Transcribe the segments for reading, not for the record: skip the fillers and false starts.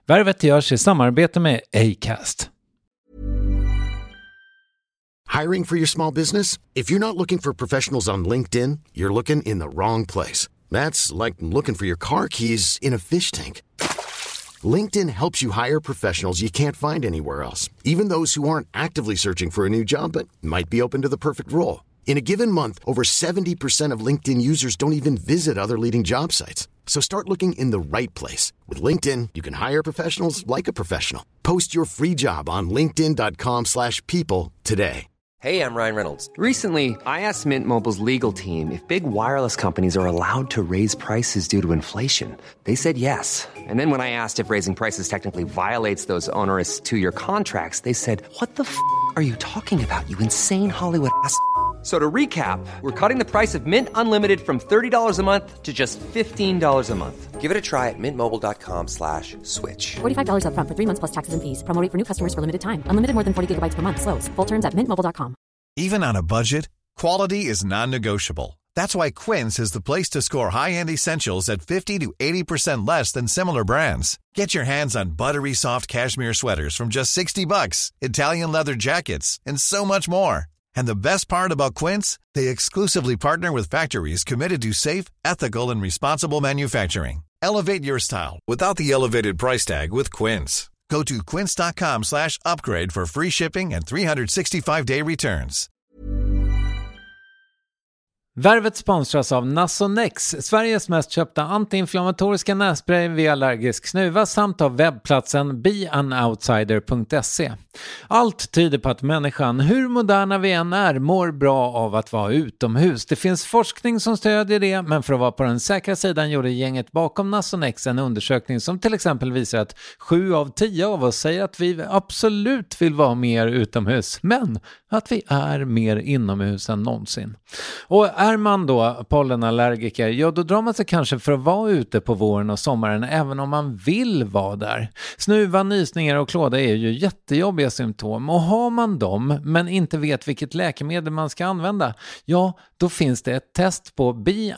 Värvet görs i samarbete med Acast. Hiring for your small business? If you're not looking for professionals on LinkedIn, you're looking in the wrong place. That's like looking for your car keys in a fish tank. LinkedIn helps you hire professionals you can't find anywhere else, even those who aren't actively searching for a new job but might be open to the perfect role. In a given month, over 70% of LinkedIn users don't even visit other leading job sites. So start looking in the right place. With LinkedIn, you can hire professionals like a professional. Post your free job on linkedin.com/people today. Hey, I'm Ryan Reynolds. Recently, I asked Mint Mobile's legal team if big wireless companies are allowed to raise prices due to inflation. They said yes. And then when I asked if raising prices technically violates those onerous 2-year contracts, they said, "What the f*** are you talking about, you insane Hollywood ass?" So to recap, we're cutting the price of Mint Unlimited from $30 a month to just $15 a month. Give it a try at mintmobile.com/switch. $45 up front for 3 months plus taxes and fees. Promo rate for new customers for limited time. Unlimited more than 40 gigabytes per month. Slows full terms at mintmobile.com. Even on a budget, quality is non-negotiable. That's why Quince is the place to score high-end essentials at 50 to 80% less than similar brands. Get your hands on buttery soft cashmere sweaters from just $60, Italian leather jackets, and so much more. And the best part about Quince, they exclusively partner with factories committed to safe, ethical, and responsible manufacturing. Elevate your style without the elevated price tag with Quince. Go to quince.com/upgrade for free shipping and 365-day returns. Värvet sponsras av Nasonex, Sveriges mest köpta antiinflammatoriska nässpray vid allergisk snuva samt av webbplatsen beanoutsider.se. Allt tyder på att människan, hur moderna vi än är, mår bra av att vara utomhus. Det finns forskning som stödjer det, men för att vara på den säkra sidan gjorde gänget bakom Nasonex en undersökning som till exempel visar att 7 av 10 av oss säger att vi absolut vill vara mer utomhus, men att vi är mer inomhus än någonsin. Och är man då pollenallergiker, ja då drar man sig kanske för att vara ute på våren och sommaren även om man vill vara där. Snuva, nysningar och klåda är ju jättejobbiga symptom, och har man dem men inte vet vilket läkemedel man ska använda, ja då finns det ett test på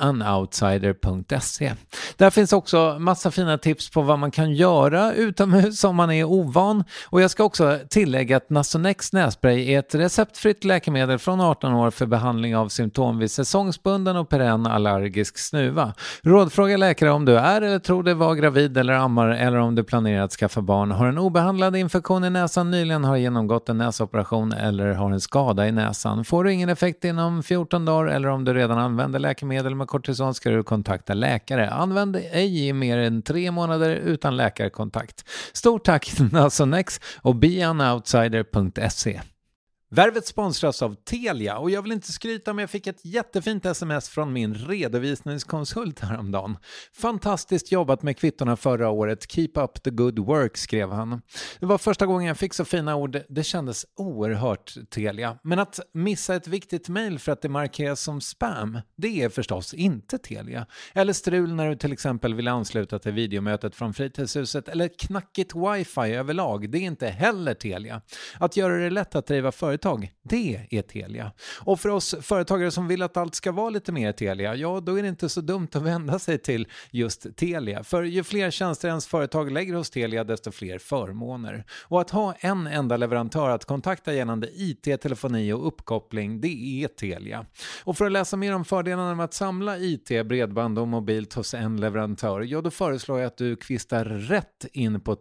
beanoutsider.se. Där finns också massa fina tips på vad man kan göra utomhus om man är ovan, och jag ska också tillägga att Nasonex nässpray är ett receptfritt läkemedel från 18 år för behandling av symptom vid säsongsbunden och perenn allergisk snuva. Rådfråga läkare om du är eller tror dig vara gravid eller ammar, eller om du planerar att skaffa barn, har en obehandlad infektion i näsan, nyligen har genomgått en näsoperation eller har en skada i näsan. Får du ingen effekt inom 14 dagar eller om du redan använder läkemedel med kortison ska du kontakta läkare. Använd ej i mer än 3 månader utan läkarkontakt. Stort tack Nasonex och beanoutsider.se. Värvet sponsras av Telia, och jag vill inte skryta, men jag fick ett jättefint sms från min redovisningskonsult häromdagen. Fantastiskt jobbat med kvittorna förra året. Keep up the good work, skrev han. Det var första gången jag fick så fina ord. Det kändes oerhört Telia. Men att missa ett viktigt mejl för att det markeras som spam, det är förstås inte Telia. Eller strul när du till exempel vill ansluta till videomötet från fritidshuset, eller knackigt wifi överlag, det är inte heller Telia. Att göra det lätt att driva företag, det är Telia. Och för oss företagare som vill att allt ska vara lite mer Telia, ja då är det inte så dumt att vända sig till just Telia. För ju fler tjänster ens företag lägger hos Telia, desto fler förmåner. Och att ha en enda leverantör att kontakta gällande IT, telefoni och uppkoppling, det är Telia. Och för att läsa mer om fördelarna med att samla IT, bredband och mobilt hos en leverantör, ja då föreslår jag att du kvistar rätt in på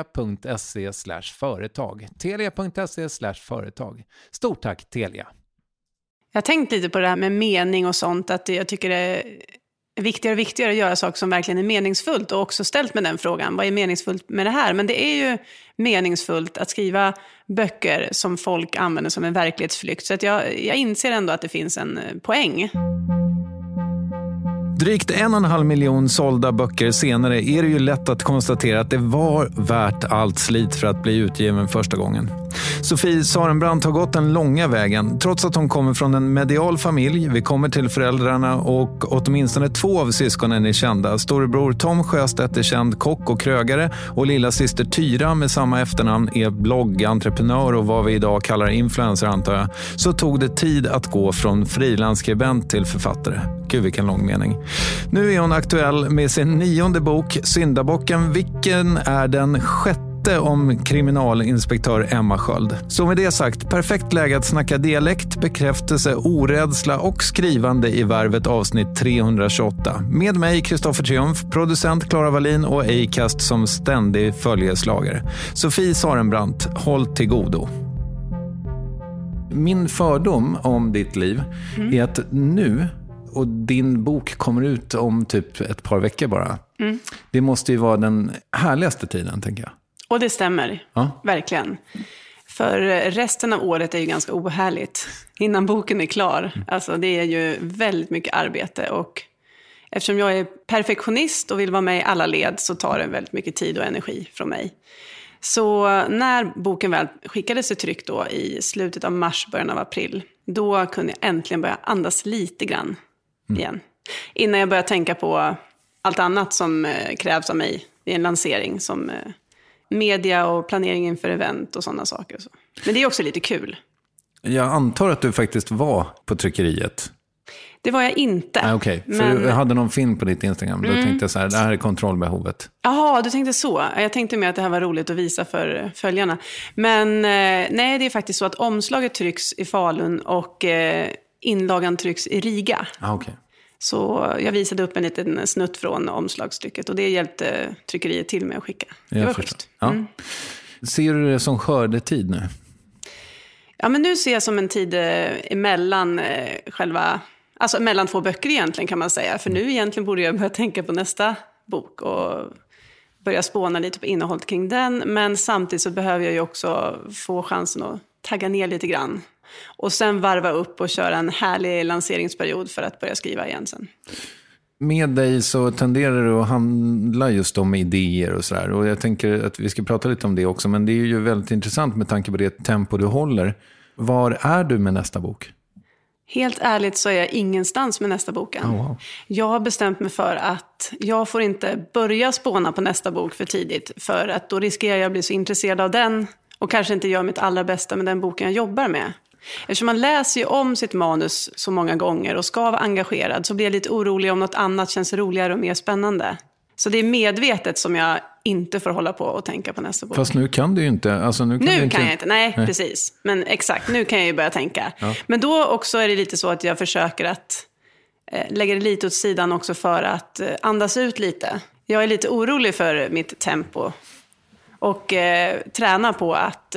telia.se/företag. Telia.se/företag. Stort tack Telia. Jag har tänkt lite på det här med mening och sånt, att jag tycker det är viktigare och viktigare att göra saker som verkligen är meningsfullt, och också ställt med den frågan, vad är meningsfullt med det här? Men det är ju meningsfullt att skriva böcker som folk använder som en verklighetsflykt, så att jag inser ändå att det finns en poäng. Drygt 1,5 miljon sålda böcker senare är det ju lätt att konstatera att det var värt allt slit för att bli utgiven första gången. Sofie Sarenbrant har gått den långa vägen. Trots att hon kommer från en medial familj, vi kommer till föräldrarna och åtminstone 2 av syskonen är kända. Storebror Tom Sjöstedt är känd kock och krögare och lilla syster Tyra med samma efternamn är bloggentreprenör och vad vi idag kallar influencer antar jag. Så tog det tid att gå från frilansskribent till författare. Gud vilken lång mening. Nu är hon aktuell med sin 9:e bok Syndabocken, vilken är den 6:e om kriminalinspektör Emma Sköld. Så med det sagt, perfekt läge att snacka dialekt, bekräftelse, orädsla och skrivande i Värvet avsnitt 328. Med mig Kristoffer Triumf, producent Clara Wallin och Acast som ständig följeslagare. Sofie Sarenbrant, håll till godo. Min fördom om ditt liv är att nu, och din bok kommer ut om typ ett par veckor bara. Det måste ju vara den härligaste tiden, tänker jag. Och det stämmer, verkligen. För resten av året är ju ganska ohärligt innan boken är klar. Alltså det är ju väldigt mycket arbete och eftersom jag är perfektionist och vill vara med i alla led så tar det väldigt mycket tid och energi från mig. Så när boken väl skickades till tryck då i slutet av mars, början av april, då kunde jag äntligen börja andas lite grann igen. Innan jag började tänka på allt annat som krävs av mig i en lansering som media och planering inför event och sådana saker. Och så. Men det är också lite kul. Jag antar att du faktiskt var på tryckeriet. Det var jag inte. Okej. För jag hade någon film på ditt Instagram. Då tänkte jag så här, det här är kontrollbehovet. Jaha, du tänkte så. Jag tänkte med att det här var roligt att visa för följarna. Men nej, det är faktiskt så att omslaget trycks i Falun och inlagan trycks i Riga. Okej. Så jag visade upp en liten snutt från omslagstycket och det hjälpte tryckeriet till med att skicka. Det var schysst. Ja. Ser du det som skördetid nu? Ja, men nu ser jag som en tid emellan alltså mellan 2 böcker egentligen kan man säga. För nu egentligen borde jag börja tänka på nästa bok och börja spåna lite på innehållet kring den. Men samtidigt så behöver jag ju också få chansen att tagga ner lite grann. Och sen varva upp och köra en härlig lanseringsperiod för att börja skriva igen sen. Med dig så tenderar det att handla just om idéer och sådär. Och jag tänker att vi ska prata lite om det också. Men det är ju väldigt intressant med tanke på det tempo du håller. Var är du med nästa bok? Helt ärligt så är jag ingenstans med nästa boken. Wow. Jag har bestämt mig för att jag får inte börja spåna på nästa bok för tidigt. För att då riskerar jag att bli så intresserad av den och kanske inte gör mitt allra bästa med den boken jag jobbar med. Eftersom man läser ju om sitt manus så många gånger och ska vara engagerad så blir jag lite orolig om något annat känns roligare och mer spännande. Så det är medvetet som jag inte får hålla på och tänka på nästa bok. Fast nu kan du ju inte. Alltså, nu kan jag inte. Nej, precis. Men exakt, nu kan jag ju börja tänka. Ja. Men då också är det lite så att jag försöker att lägga det lite åt sidan också för att andas ut lite. Jag är lite orolig för mitt tempo och träna på att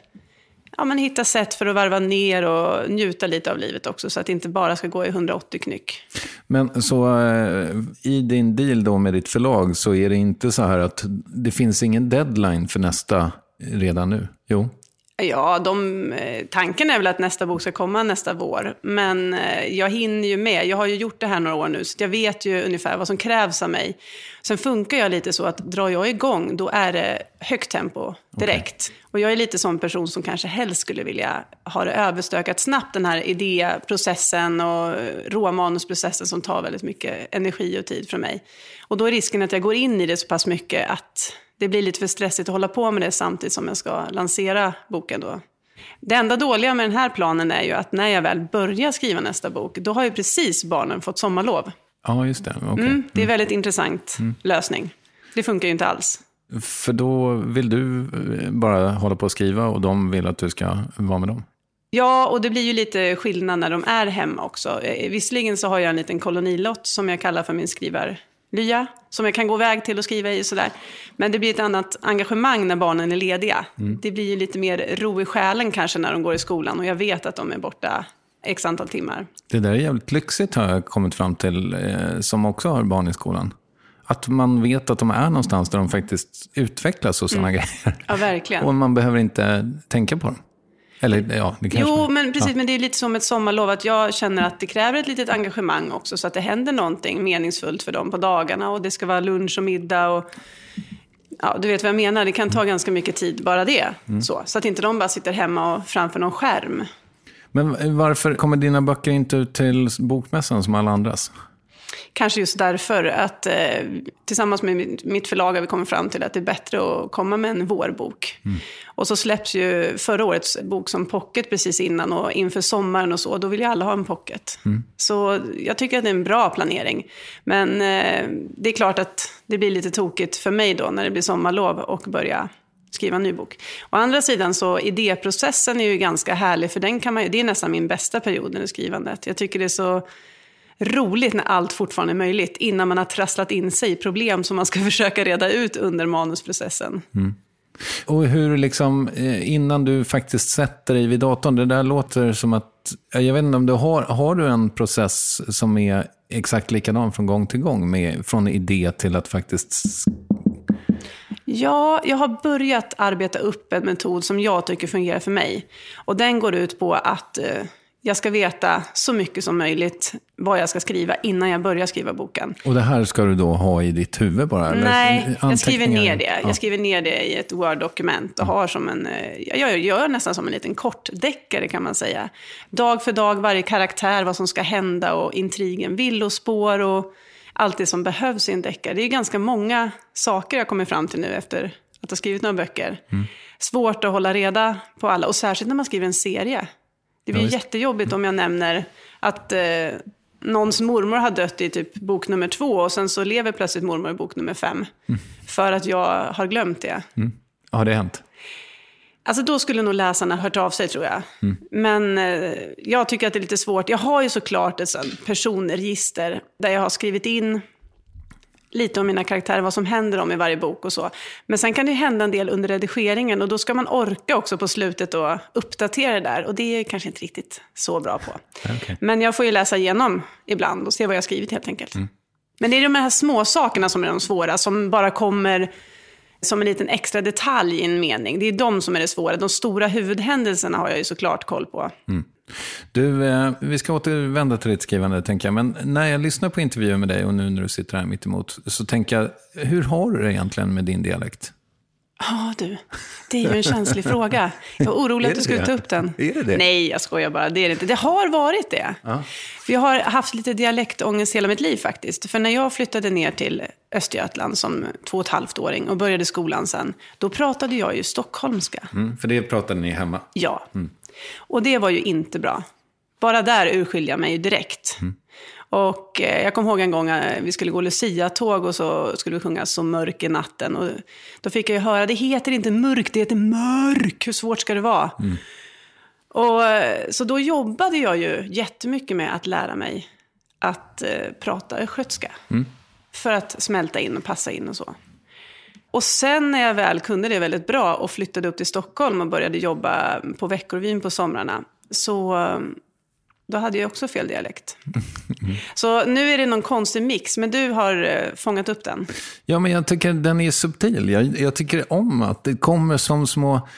hitta sätt för att varva ner och njuta lite av livet också så att det inte bara ska gå i 180 knyck. Men så i din deal då med ditt förlag så är det inte så här att det finns ingen deadline för nästa redan nu? Jo. Ja, tanken är väl att nästa bok ska komma nästa vår. Men jag hinner ju med. Jag har ju gjort det här några år nu så jag vet ju ungefär vad som krävs av mig. Sen funkar jag lite så att drar jag igång då är det högt tempo direkt. Okay. Och jag är lite sån person som kanske helst skulle vilja ha det överstökat snabbt. Den här idéprocessen och råmanusprocessen som tar väldigt mycket energi och tid från mig. Och då är risken att jag går in i det så pass mycket att det blir lite för stressigt att hålla på med det samtidigt som jag ska lansera boken då. Det enda dåliga med den här planen är ju att när jag väl börjar skriva nästa bok, då har ju precis barnen fått sommarlov. Ja, just det. Okay. Det är en väldigt intressant lösning. Det funkar ju inte alls. För då vill du bara hålla på att skriva och de vill att du ska vara med dem? Ja, och det blir ju lite skillnad när de är hemma också. Visserligen så har jag en liten kolonilott som jag kallar för min skrivarlya, som jag kan gå iväg till och skriva i och sådär. Men det blir ett annat engagemang när barnen är lediga. Det blir ju lite mer ro i själen kanske när de går i skolan och jag vet att de är borta x antal timmar. Det där är jävligt lyxigt har jag kommit fram till som också har barn i skolan. Att man vet att de är någonstans där de faktiskt utvecklas och sådana grejer. Ja, verkligen. Och man behöver inte tänka på dem. Eller, ja, det kanske men precis, men det är lite som ett sommarlov att jag känner att det kräver ett litet engagemang också så att det händer någonting meningsfullt för dem på dagarna och det ska vara lunch och middag och Ja, du vet vad jag menar. Det kan ta ganska mycket tid, bara det. Så att inte de bara sitter hemma och framför någon skärm. Men varför kommer dina böcker inte ut till bokmässan som alla andras? Kanske just därför att tillsammans med mitt förlag har vi kommit fram till att det är bättre att komma med en vårbok. Och så släpps ju förra årets bok som pocket precis innan och inför sommaren och så. Då vill ju alla ha en pocket. Så jag tycker att det är en bra planering. Men det är klart att det blir lite tokigt för mig då när det blir sommarlov och börja skriva en ny bok. Å andra sidan så idéprocessen är ju ganska härlig, för den kan man, det är nästan min bästa period i skrivandet. Jag tycker det är så roligt när allt fortfarande är möjligt innan man har trasslat in sig i problem som man ska försöka reda ut under manusprocessen. Och hur liksom, innan du faktiskt sätter dig vid datorn, det där låter som att, jag vet inte om du har du en process som är exakt likadan från gång till gång, från idé till att faktiskt... Ja, jag har börjat arbeta upp en metod som jag tycker fungerar för mig. Och den går ut på att jag ska veta så mycket som möjligt vad jag ska skriva innan jag börjar skriva boken. Och det här ska du då ha i ditt huvud bara? Nej, jag skriver ner det. Ja. Jag skriver ner det i ett Word-dokument och har som jag gör nästan som en liten kortdeckare kan man säga. Dag för dag, varje karaktär, vad som ska hända och intrigen, villospår och allt det som behövs i en deckare. Det är ganska många saker jag kommer fram till nu efter att ha skrivit några böcker. Svårt att hålla reda på alla, och särskilt när man skriver en serie. Det blir jättejobbigt om jag nämner att någons mormor har dött i typ bok nummer 2 och sen så lever plötsligt mormor i bok nummer 5. För att jag har glömt det. Har det hänt? Alltså då skulle nog läsarna hört av sig, tror jag. Men jag tycker att det är lite svårt. Jag har ju såklart ett personregister där jag har skrivit in lite om mina karaktärer, vad som händer dem i varje bok och så. Men sen kan det hända en del under redigeringen, och då ska man orka också på slutet och uppdatera det där. Och det är kanske inte riktigt så bra på. Okay. Men jag får ju läsa igenom ibland och se vad jag har skrivit helt enkelt. Men det är de här små sakerna som är de svåra, som bara kommer som en liten extra detalj i en mening. Det är de som är det svåra. De stora huvudhändelserna har jag ju såklart koll på. Du, vi ska återvända till ditt skrivande, tänker jag. Men när jag lyssnar på intervjuer med dig och nu när du sitter här mitt emot, så tänker jag, hur har du det egentligen med din dialekt? Ja, du, det är ju en känslig fråga. Jag var orolig att du skulle ta upp den. Är det det? Nej, jag skojar bara. Det är det inte. Det har varit det. Ja. För jag har haft lite dialektångest hela mitt liv faktiskt. För när jag flyttade ner till Östergötland som 2,5-åring och började skolan sen, då pratade jag ju stockholmska. För det pratade ni hemma? Ja. Och det var ju inte bra. Bara där urskilde jag mig ju direkt. Och jag kommer ihåg en gång vi skulle gå Lucia-tåg och så skulle vi sjunga Så mörk i natten. Och då fick jag ju höra, det heter inte mörk, det heter mörk. Hur svårt ska det vara? Och så då jobbade jag ju jättemycket med att lära mig att prata östgötska. För att smälta in och passa in och så. Och sen när jag väl kunde det väldigt bra och flyttade upp till Stockholm och började jobba på Veckorevyn på somrarna, så då hade jag också fel dialekt. Så nu är det någon konstig mix, men du har fångat upp den. Ja, men jag tycker den är subtil. Jag tycker om att det kommer som små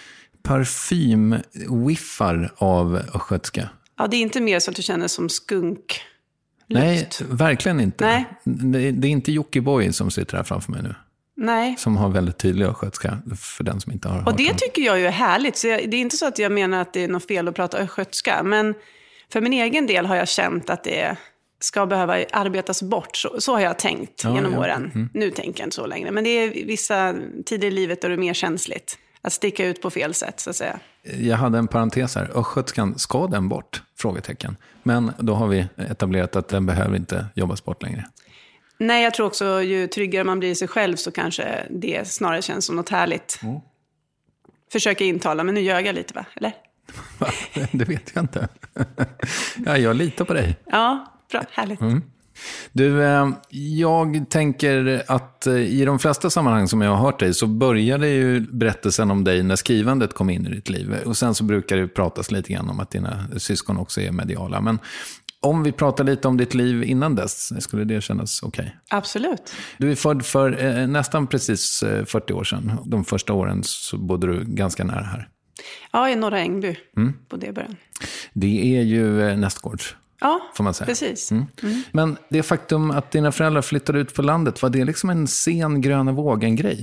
parfymwiffar av östgötska. Ja, det är inte mer så att du känner som skunk. Nej, verkligen inte. Nej. Det är inte Jockiboi som sitter här framför mig nu. Nej. Som har väldigt tydlig östgötska för den som inte har hört. Och det tycker jag ju är härligt. Så det är inte så att jag menar att det är något fel att prata östgötska. Men för min egen del har jag känt att det ska behöva arbetas bort. Så har jag tänkt genom åren. Nu tänker jag inte så längre. Men det är vissa tider i livet där det är mer känsligt att sticka ut på fel sätt, så att säga. Jag hade en parentes här. Östgötskan, ska den bort? Frågetecken. Men då har vi etablerat att den behöver inte jobbas bort längre. Nej, jag tror också ju tryggare man blir i sig själv så kanske det snarare känns som något härligt. Försöker intala, men nu ljög jag lite, va? Eller? Det vet jag inte. Ja, jag litar på dig. Ja, bra, härligt. Du, jag tänker att i de flesta sammanhang som jag har hört dig så började ju berättelsen om dig när skrivandet kom in i ditt liv. Och sen så brukar det pratas lite grann om att dina syskon också är mediala. Men om vi pratar lite om ditt liv innan dess, skulle det kännas okej? Absolut. Du är född för nästan precis 40 år sedan. De första åren så bodde du ganska nära här. Ja, i Norra Ängby på det början. Det är ju nästgårds. Ja, får man säga. Precis. Men det faktum att dina föräldrar flyttade ut på landet, var det liksom en sen gröna vågen-grej?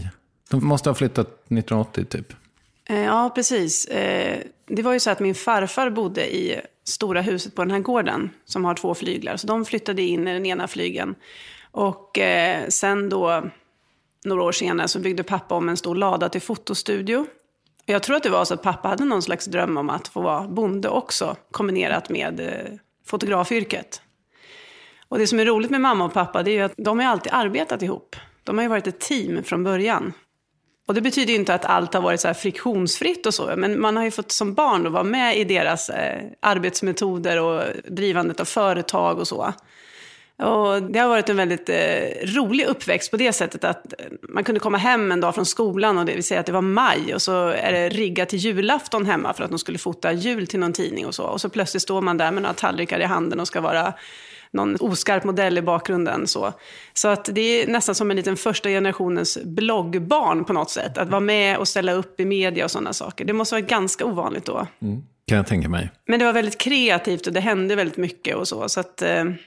De måste ha flyttat 1980 typ. Ja, precis. Det var ju så att min farfar bodde i stora huset på den här gården som har 2 flyglar. Så de flyttade in i den ena flygen. Och sen då, några år senare, så byggde pappa om en stor lada till fotostudio. Jag tror att det var så att pappa hade någon slags dröm om att få vara bonde också, kombinerat med fotografyrket. Och det som är roligt med mamma och pappa, det är ju att de har alltid arbetat ihop. De har ju varit ett team från början. Och det betyder ju inte att allt har varit så här friktionsfritt och så. Men man har ju fått som barn då vara med i deras arbetsmetoder och drivandet av företag och så. Och det har varit en väldigt rolig uppväxt på det sättet att man kunde komma hem en dag från skolan och det vill säga att det var maj och så är det riggat till julafton hemma för att de skulle fota jul till någon tidning och så. Och så plötsligt står man där med några tallrikar i handen och ska vara någon oskarp modell i bakgrunden. Så att det är nästan som en liten första generationens bloggbarn på något sätt. Att vara med och ställa upp i media och sådana saker. Det måste vara ganska ovanligt då. Kan jag tänka mig. Men det var väldigt kreativt och det hände väldigt mycket och så. Så att,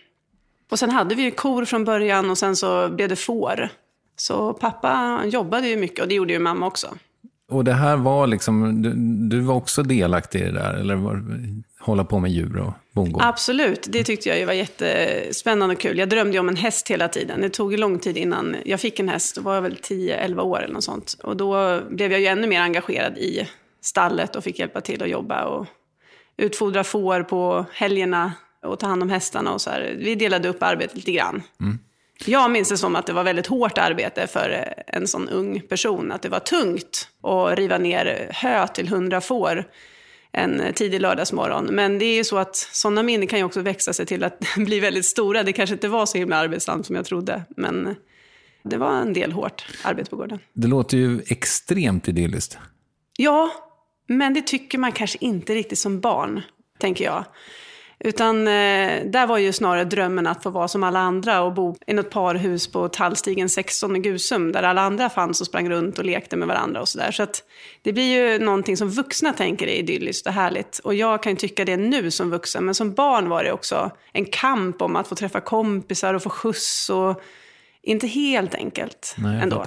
och sen hade vi ju kor från början och sen så blev det får. Så pappa jobbade ju mycket och det gjorde ju mamma också. Och det här var liksom, du var också delaktig i det där, eller hålla på med djur och bondgård? Absolut, det tyckte jag ju var jättespännande och kul. Jag drömde ju om en häst hela tiden. Det tog ju lång tid innan jag fick en häst. Då var jag väl 10-11 år eller något sånt. Och då blev jag ju ännu mer engagerad i stallet och fick hjälpa till att jobba och utfodra får på helgerna och ta hand om hästarna och så här. Vi delade upp arbetet lite grann. Jag minns det som att det var väldigt hårt arbete för en sån ung person. Att det var tungt att riva ner hö till 100 får en tidig lördagsmorgon. Men det är ju så att sådana minnen kan ju också växa sig till att bli väldigt stora. Det kanske inte var så himla arbetsamt som jag trodde. Men det var en del hårt arbete på gården. Det låter ju extremt idylliskt. Ja, men det tycker man kanske inte riktigt som barn, tänker jag. Utan där var ju snarare drömmen att få vara som alla andra och bo i något parhus på Tallstigen 16 i Gusum där alla andra fanns och sprang runt och lekte med varandra och sådär. Så att det blir ju någonting som vuxna tänker är idylliskt och härligt. Och jag kan tycka det nu som vuxen, men som barn var det också en kamp om att få träffa kompisar och få skjuts och inte helt enkelt. Nej, ändå.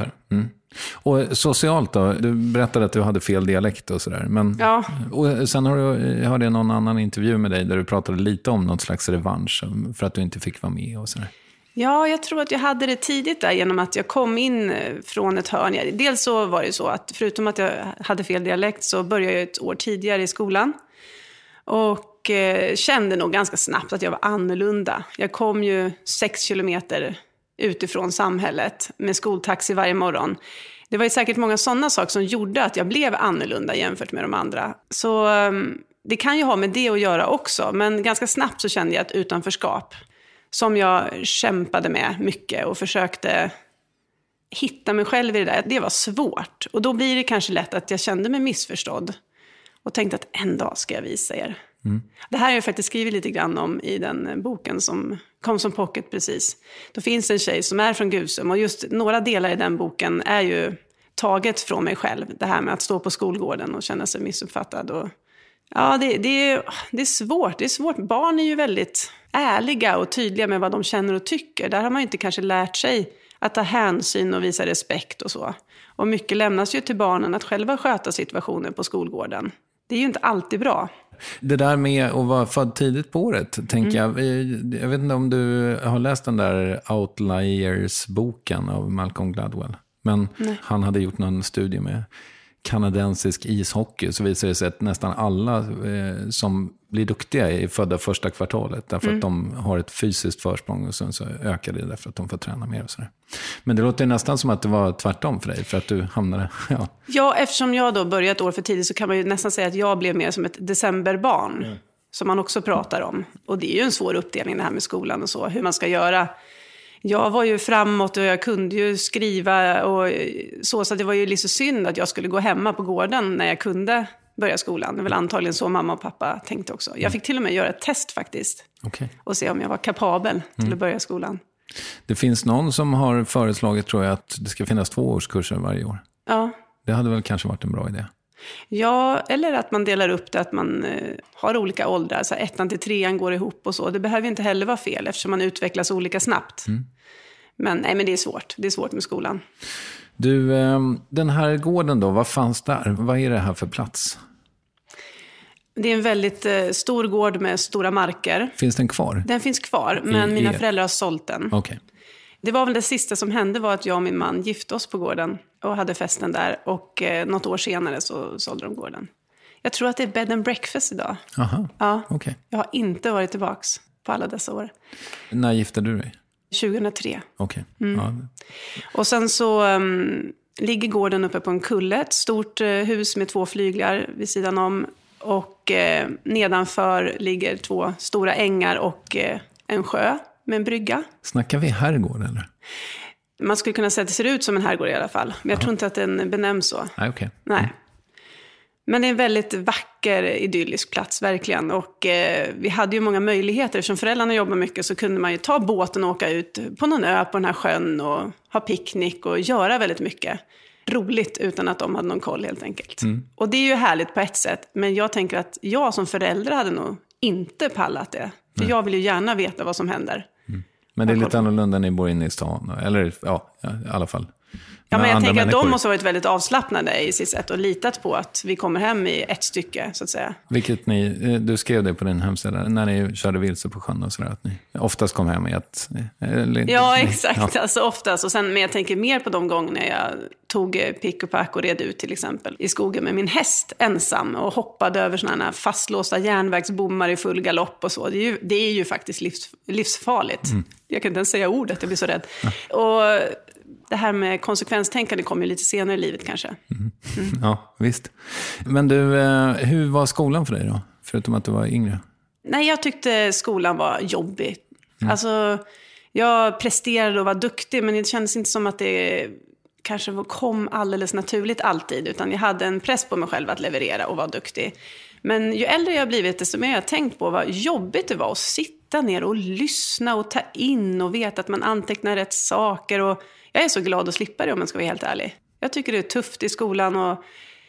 Och socialt då? Du berättade att du hade fel dialekt och sådär. Men, ja. Och sen hörde jag någon annan intervju med dig där du pratade lite om något slags revansch för att du inte fick vara med och sådär. Ja, jag tror att jag hade det tidigt där genom att jag kom in från ett hörn. Dels så var det så att förutom att jag hade fel dialekt så började jag ett år tidigare i skolan. Och kände nog ganska snabbt att jag var annorlunda. Jag kom ju 6 kilometer utifrån samhället med skoltaxi varje morgon. Det var ju säkert många sådana saker som gjorde att jag blev annorlunda jämfört med de andra. Så det kan ju ha med det att göra också. Men ganska snabbt så kände jag ett utanförskap som jag kämpade med mycket och försökte hitta mig själv i det där. Det var svårt. Och då blir det kanske lätt att jag kände mig missförstådd och tänkte att en dag ska jag visa er. Det här har jag faktiskt skrivit lite grann om i den boken som kom som pocket precis. Då finns en tjej som är från Gusum och just några delar i den boken är ju taget från mig själv. Det här med att stå på skolgården och känna sig missuppfattad. Och, ja, det är svårt. Det är svårt. Barn är ju väldigt ärliga och tydliga med vad de känner och tycker. Där har man inte kanske lärt sig att ta hänsyn och visa respekt och så. Och mycket lämnas ju till barnen att själva sköta situationer på skolgården. Det är ju inte alltid bra. Det där med att vara född tidigt på året, tänker jag. Jag vet inte om du har läst den där Outliers-boken av Malcolm Gladwell. Men han hade gjort någon studie med kanadensisk ishockey. Så visar det sig att nästan alla som blir duktiga är födda första kvartalet. Därför att de har ett fysiskt försprång och sen så ökar det därför att de får träna mer och sådär. Men det låter nästan som att det var tvärtom för dig. För att du hamnade... Ja, eftersom jag då började ett år för tidigt så kan man ju nästan säga att jag blev mer som ett decemberbarn. Som man också pratar om. Och det är ju en svår uppdelning det här med skolan och så. Hur man ska göra. Jag var ju framåt och jag kunde ju skriva och så att det var ju lite synd att jag skulle gå hemma på gården när jag kunde börja skolan. Det är väl antagligen så mamma och pappa tänkte också. Jag fick till och med göra ett test faktiskt. Och se om jag var kapabel till att börja skolan. Det finns någon som har föreslagit, tror jag, att det ska finnas 2 årskurser varje år. Ja. Det hade väl kanske varit en bra idé. Ja, eller att man delar upp det, att man har olika åldrar. Så 1 till 3 går ihop och så. Det behöver inte heller vara fel eftersom man utvecklas olika snabbt. Men nej, men det är svårt. Det är svårt med skolan. Du, den här gården då, vad fanns där? Vad är det här för plats? Det är en väldigt stor gård med stora marker. Finns den kvar? Den finns kvar, men mina föräldrar har sålt den. Okej. Det var väl det sista som hände var att jag och min man gifte oss på gården och hade festen där. Och något år senare så sålde de gården. Jag tror att det är bed and breakfast idag. Aha, ja. Okej. Jag har inte varit tillbaks på alla dessa år. När gifte du dig? 2003. Okej. Ja. Och sen så ligger gården uppe på en kulle. Ett stort hus med 2 flyglar vid sidan om. Och nedanför ligger 2 stora ängar och en sjö med en brygga. Snackar vi herrgård eller? Man skulle kunna säga att det ser ut som en herrgård i alla fall. Men jag tror inte att den benämns så. Nej, okej. Nej. Men det är en väldigt vacker, idyllisk plats, verkligen. Och vi hade ju många möjligheter. Eftersom föräldrarna jobbar mycket så kunde man ju ta båten och åka ut på någon ö på den här sjön och ha picknick och göra väldigt mycket roligt utan att de hade någon koll helt enkelt. Och det är ju härligt på ett sätt. Men jag tänker att jag som förälder hade nog inte pallat det. För jag vill ju gärna veta vad som händer. Men det är lite annorlunda när ni bor inne i stan. Eller ja, i alla fall. Ja, men jag tänker människor. att de måste ha varit väldigt avslappnade i sitt sätt och litat på att vi kommer hem i ett stycke, så att säga. Vilket du skrev det på din hemsida när ni körde vilse på sjön och sådär, att ni oftast kom hem i ett... Ja, exakt. Ja. Alltså oftast. Och sen, men jag tänker mer på de gånger jag tog pick och pack och red ut till exempel i skogen med min häst ensam och hoppade över sådana här fastlåsta järnvägsbommar i full galopp och så. Det är ju faktiskt livsfarligt. Jag kan inte ens säga ordet, jag blir så rädd. Och det här med konsekvenstänkande kommer ju lite senare i livet kanske. Ja, visst. Men du, hur var skolan för dig då? Förutom att du var yngre. Nej, jag tyckte skolan var jobbig. Alltså, jag presterade och var duktig, men det kändes inte som att det kanske kom alldeles naturligt alltid. Utan jag hade en press på mig själv att leverera och vara duktig. Men ju äldre jag blivit, desto mer har jag tänkt på vad jobbigt det var att sitta ner och lyssna och ta in och veta att man antecknar rätt saker. Och jag är så glad att slippa det om man ska vara helt ärlig. Jag tycker det är tufft i skolan och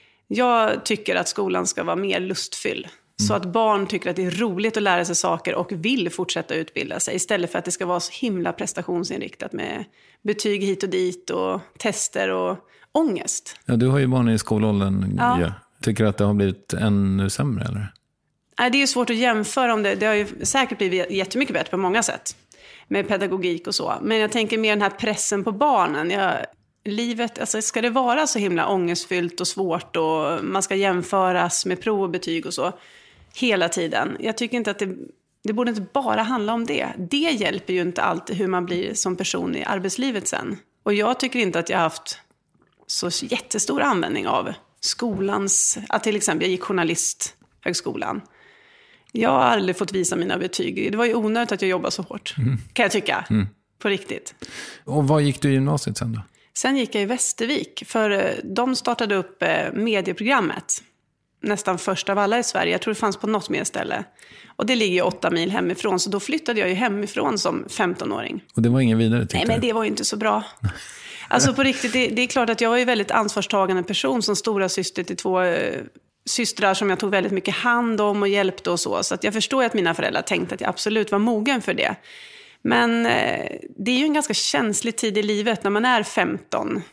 jag tycker att skolan ska vara mer lustfylld. Så att barn tycker att det är roligt att lära sig saker och vill fortsätta utbilda sig. Istället för att det ska vara så himla prestationsinriktat med betyg hit och dit och tester och ångest. Ja, du har ju barn i skolåldern. Ja. Tycker du att det har blivit ännu sämre eller? Nej, det är ju svårt att jämföra om det. Det har ju säkert blivit jättemycket bättre på många sätt. Med pedagogik och så. Men jag tänker mer den här pressen på barnen. Livet, alltså ska det vara så himla ångestfyllt och svårt och man ska jämföras med prov och betyg och så hela tiden. Jag tycker inte att det borde inte bara handla om det. Det hjälper ju inte alltid hur man blir som person i arbetslivet sen. Och jag tycker inte att jag har haft så jättestor användning av skolans, att till exempel jag gick journalisthögskolan. Jag har aldrig fått visa mina betyg. Det var ju onödigt att jag jobbade så hårt, kan jag tycka. På riktigt. Och vad gick du i gymnasiet sen då? Sen gick jag i Västervik, för de startade upp medieprogrammet. Nästan först av alla i Sverige. Jag tror det fanns på något mer ställe. Och det ligger ju 8 mil hemifrån. Så då flyttade jag ju hemifrån som 15-åring. Och det var ingen vidare tyckte Nej, men det var ju inte så bra. Alltså på riktigt, det är klart att jag var ju väldigt ansvarstagande person som stora syster till 2 systrar som jag tog väldigt mycket hand om och hjälpte och så. Så att jag förstår att mina föräldrar tänkte att jag absolut var mogen för det. Men det är ju en ganska känslig tid i livet när man är 15.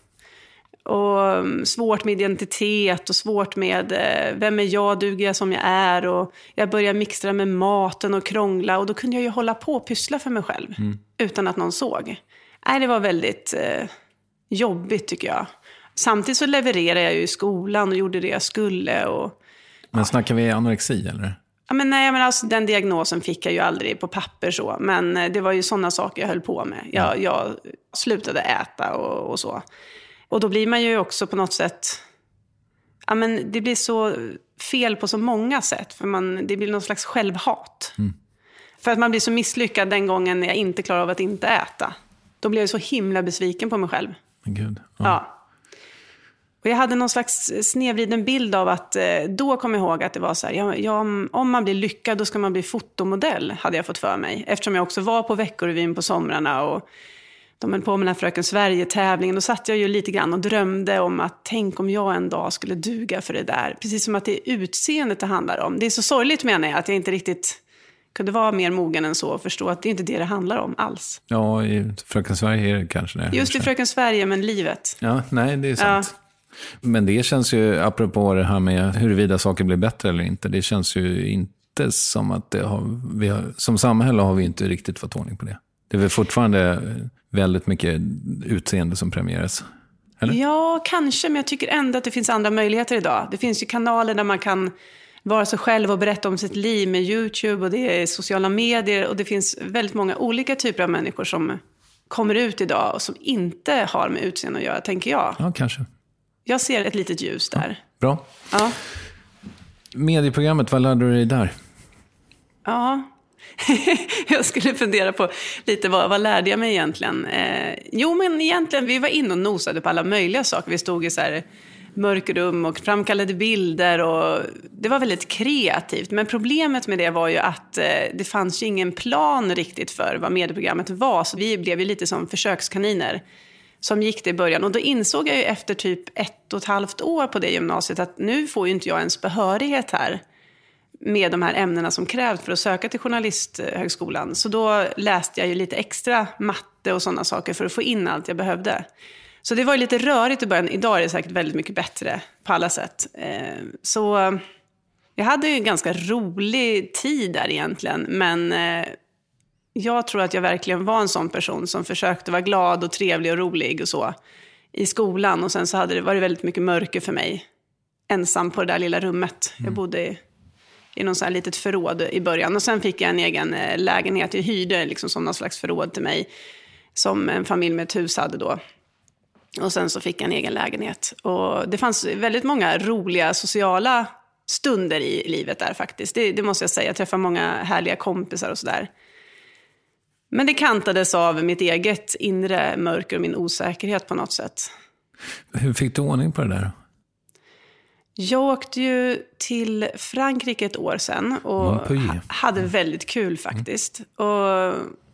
Och svårt med identitet och svårt med vem är jag, duger jag som jag är. Och jag började mixtra med maten och krångla. Och då kunde jag ju hålla på och pyssla för mig själv utan att någon såg. Nej, det var väldigt jobbigt tycker jag. Samtidigt så levererade jag ju i skolan och gjorde det jag skulle. Men snackar vi anorexi eller? Ja, men nej, men alltså, den diagnosen fick jag ju aldrig på papper så. Men det var ju sådana saker jag höll på med. Jag slutade äta och så. Och då blir man ju också på något sätt... Ja, men det blir så fel på så många sätt. För det blir någon slags självhat. För att man blir så misslyckad den gången jag inte klarar av att inte äta. Då blir jag så himla besviken på mig själv. Men gud. Ja. Och jag hade någon slags snedvriden bild av att då kom jag ihåg att det var så här, om man blir lyckad då ska man bli fotomodell, hade jag fått för mig. Eftersom jag också var på Veckorevyn på somrarna och de höll på med den här Fröken Sverige-tävlingen. Då satt jag ju lite grann och drömde om att tänk om jag en dag skulle duga för det där. Precis som att det är utseendet det handlar om. Det är så sorgligt menar jag att jag inte riktigt kunde vara mer mogen än så och förstå att det är inte det handlar om alls. Ja, i Fröken Sverige är det kanske det. Just i Fröken Sverige, men livet. Ja, nej, det är sant. Ja. Men det känns ju, apropå det här med huruvida saker blir bättre eller inte, det känns ju inte som att som samhälle har vi inte riktigt fått ordning på det. Det är väl fortfarande väldigt mycket utseende som premieras. Eller? Ja, kanske, men jag tycker ändå att det finns andra möjligheter idag. Det finns ju kanaler där man kan vara sig själv och berätta om sitt liv med YouTube, och det är sociala medier, och det finns väldigt många olika typer av människor som kommer ut idag och som inte har med utseende att göra, tänker jag. Ja, kanske. Jag ser ett litet ljus där. Ja, bra. Ja. Medieprogrammet, vad lärde du dig där? Ja, jag skulle fundera på lite vad lärde jag mig egentligen. Jo, men egentligen, vi var inne och nosade på alla möjliga saker. Vi stod i så här mörkrum och framkallade bilder, och det var väldigt kreativt. Men problemet med det var ju att det fanns ju ingen plan riktigt för vad medieprogrammet var. Så vi blev ju lite som försökskaniner som gick det i början. Och då insåg jag ju efter typ 1,5 år på det gymnasiet att nu får ju inte jag ens behörighet här med de här ämnena som krävs för att söka till journalisthögskolan. Så då läste jag ju lite extra matte och sådana saker för att få in allt jag behövde. Så det var ju lite rörigt i början. Idag är det säkert väldigt mycket bättre på alla sätt. Så jag hade ju en ganska rolig tid där egentligen. Men jag tror att jag verkligen var en sån person som försökte vara glad och trevlig och rolig och så i skolan. Och sen så hade det varit väldigt mycket mörker för mig. Ensam på det där lilla rummet. Jag bodde i någon sån här litet förråd i början. Och sen fick jag en egen lägenhet. Jag hyrde liksom som någon slags förråd till mig. Som en familj med ett hus hade då. Och sen så fick jag en egen lägenhet. Och det fanns väldigt många roliga sociala stunder i livet där faktiskt. Det måste jag säga. Jag träffade många härliga kompisar och sådär. Men det kantades av mitt eget inre mörker och min osäkerhet på något sätt. Hur fick du ordning på det där? Jag åkte ju till Frankrike ett år sedan och hade väldigt kul faktiskt. Och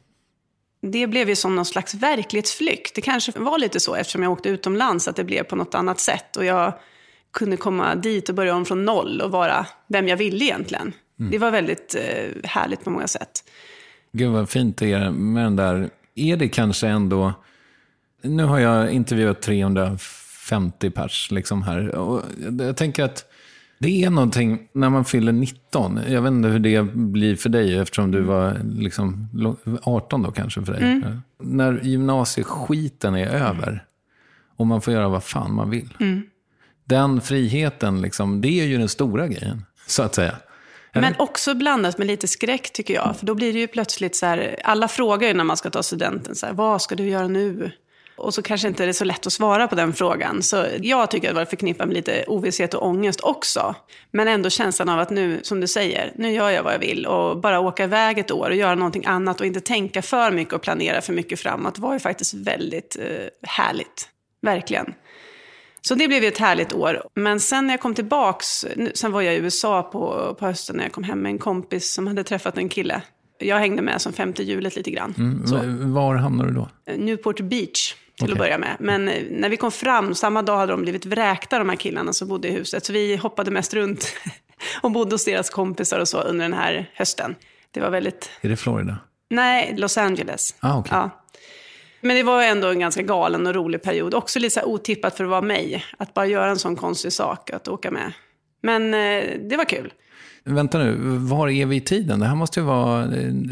det blev ju som någon slags verklighetsflykt. Det kanske var lite så eftersom jag åkte utomlands att det blev på något annat sätt. Och jag kunde komma dit och börja om från noll och vara vem jag ville egentligen. Det var väldigt härligt på många sätt. Gud vad fint det är med den där. Är det kanske ändå... Nu har jag intervjuat 350 pers liksom här. Och jag tänker att det är någonting när man fyller 19. Jag vet inte hur det blir för dig eftersom du var liksom 18 då kanske för dig. När gymnasieskiten är över och man får göra vad fan man vill. Den friheten liksom, det är ju den stora grejen så att säga. Men också blandat med lite skräck tycker jag. För då blir det ju plötsligt så här, alla frågar ju när man ska ta studenten så här, vad ska du göra nu? Och så kanske inte det är så lätt att svara på den frågan. Så jag tycker att det var förknippat med lite ovisshet och ångest också. Men ändå känslan av att nu, som du säger, nu gör jag vad jag vill. Och bara åka iväg ett år och göra någonting annat och inte tänka för mycket och planera för mycket framåt var ju faktiskt väldigt härligt. Verkligen. Så det blev ju ett härligt år. Men sen när jag kom tillbaks, sen var jag i USA på hösten när jag kom hem med en kompis som hade träffat en kille. Jag hängde med som 5:e hjulet lite grann. Var hamnade du då? Newport Beach till att börja med. Men när vi kom fram, samma dag hade de blivit vräkta de här killarna som bodde i huset. Så vi hoppade mest runt och bodde hos deras kompisar och så under den här hösten. Det var väldigt... Är det Florida? Nej, Los Angeles. Okay. Ja. Men det var ändå en ganska galen och rolig period. Också lite så här otippat för att vara mig. Att bara göra en sån konstig sak, att åka med. Men det var kul. Vänta nu, var är vi i tiden? Det här måste ju vara...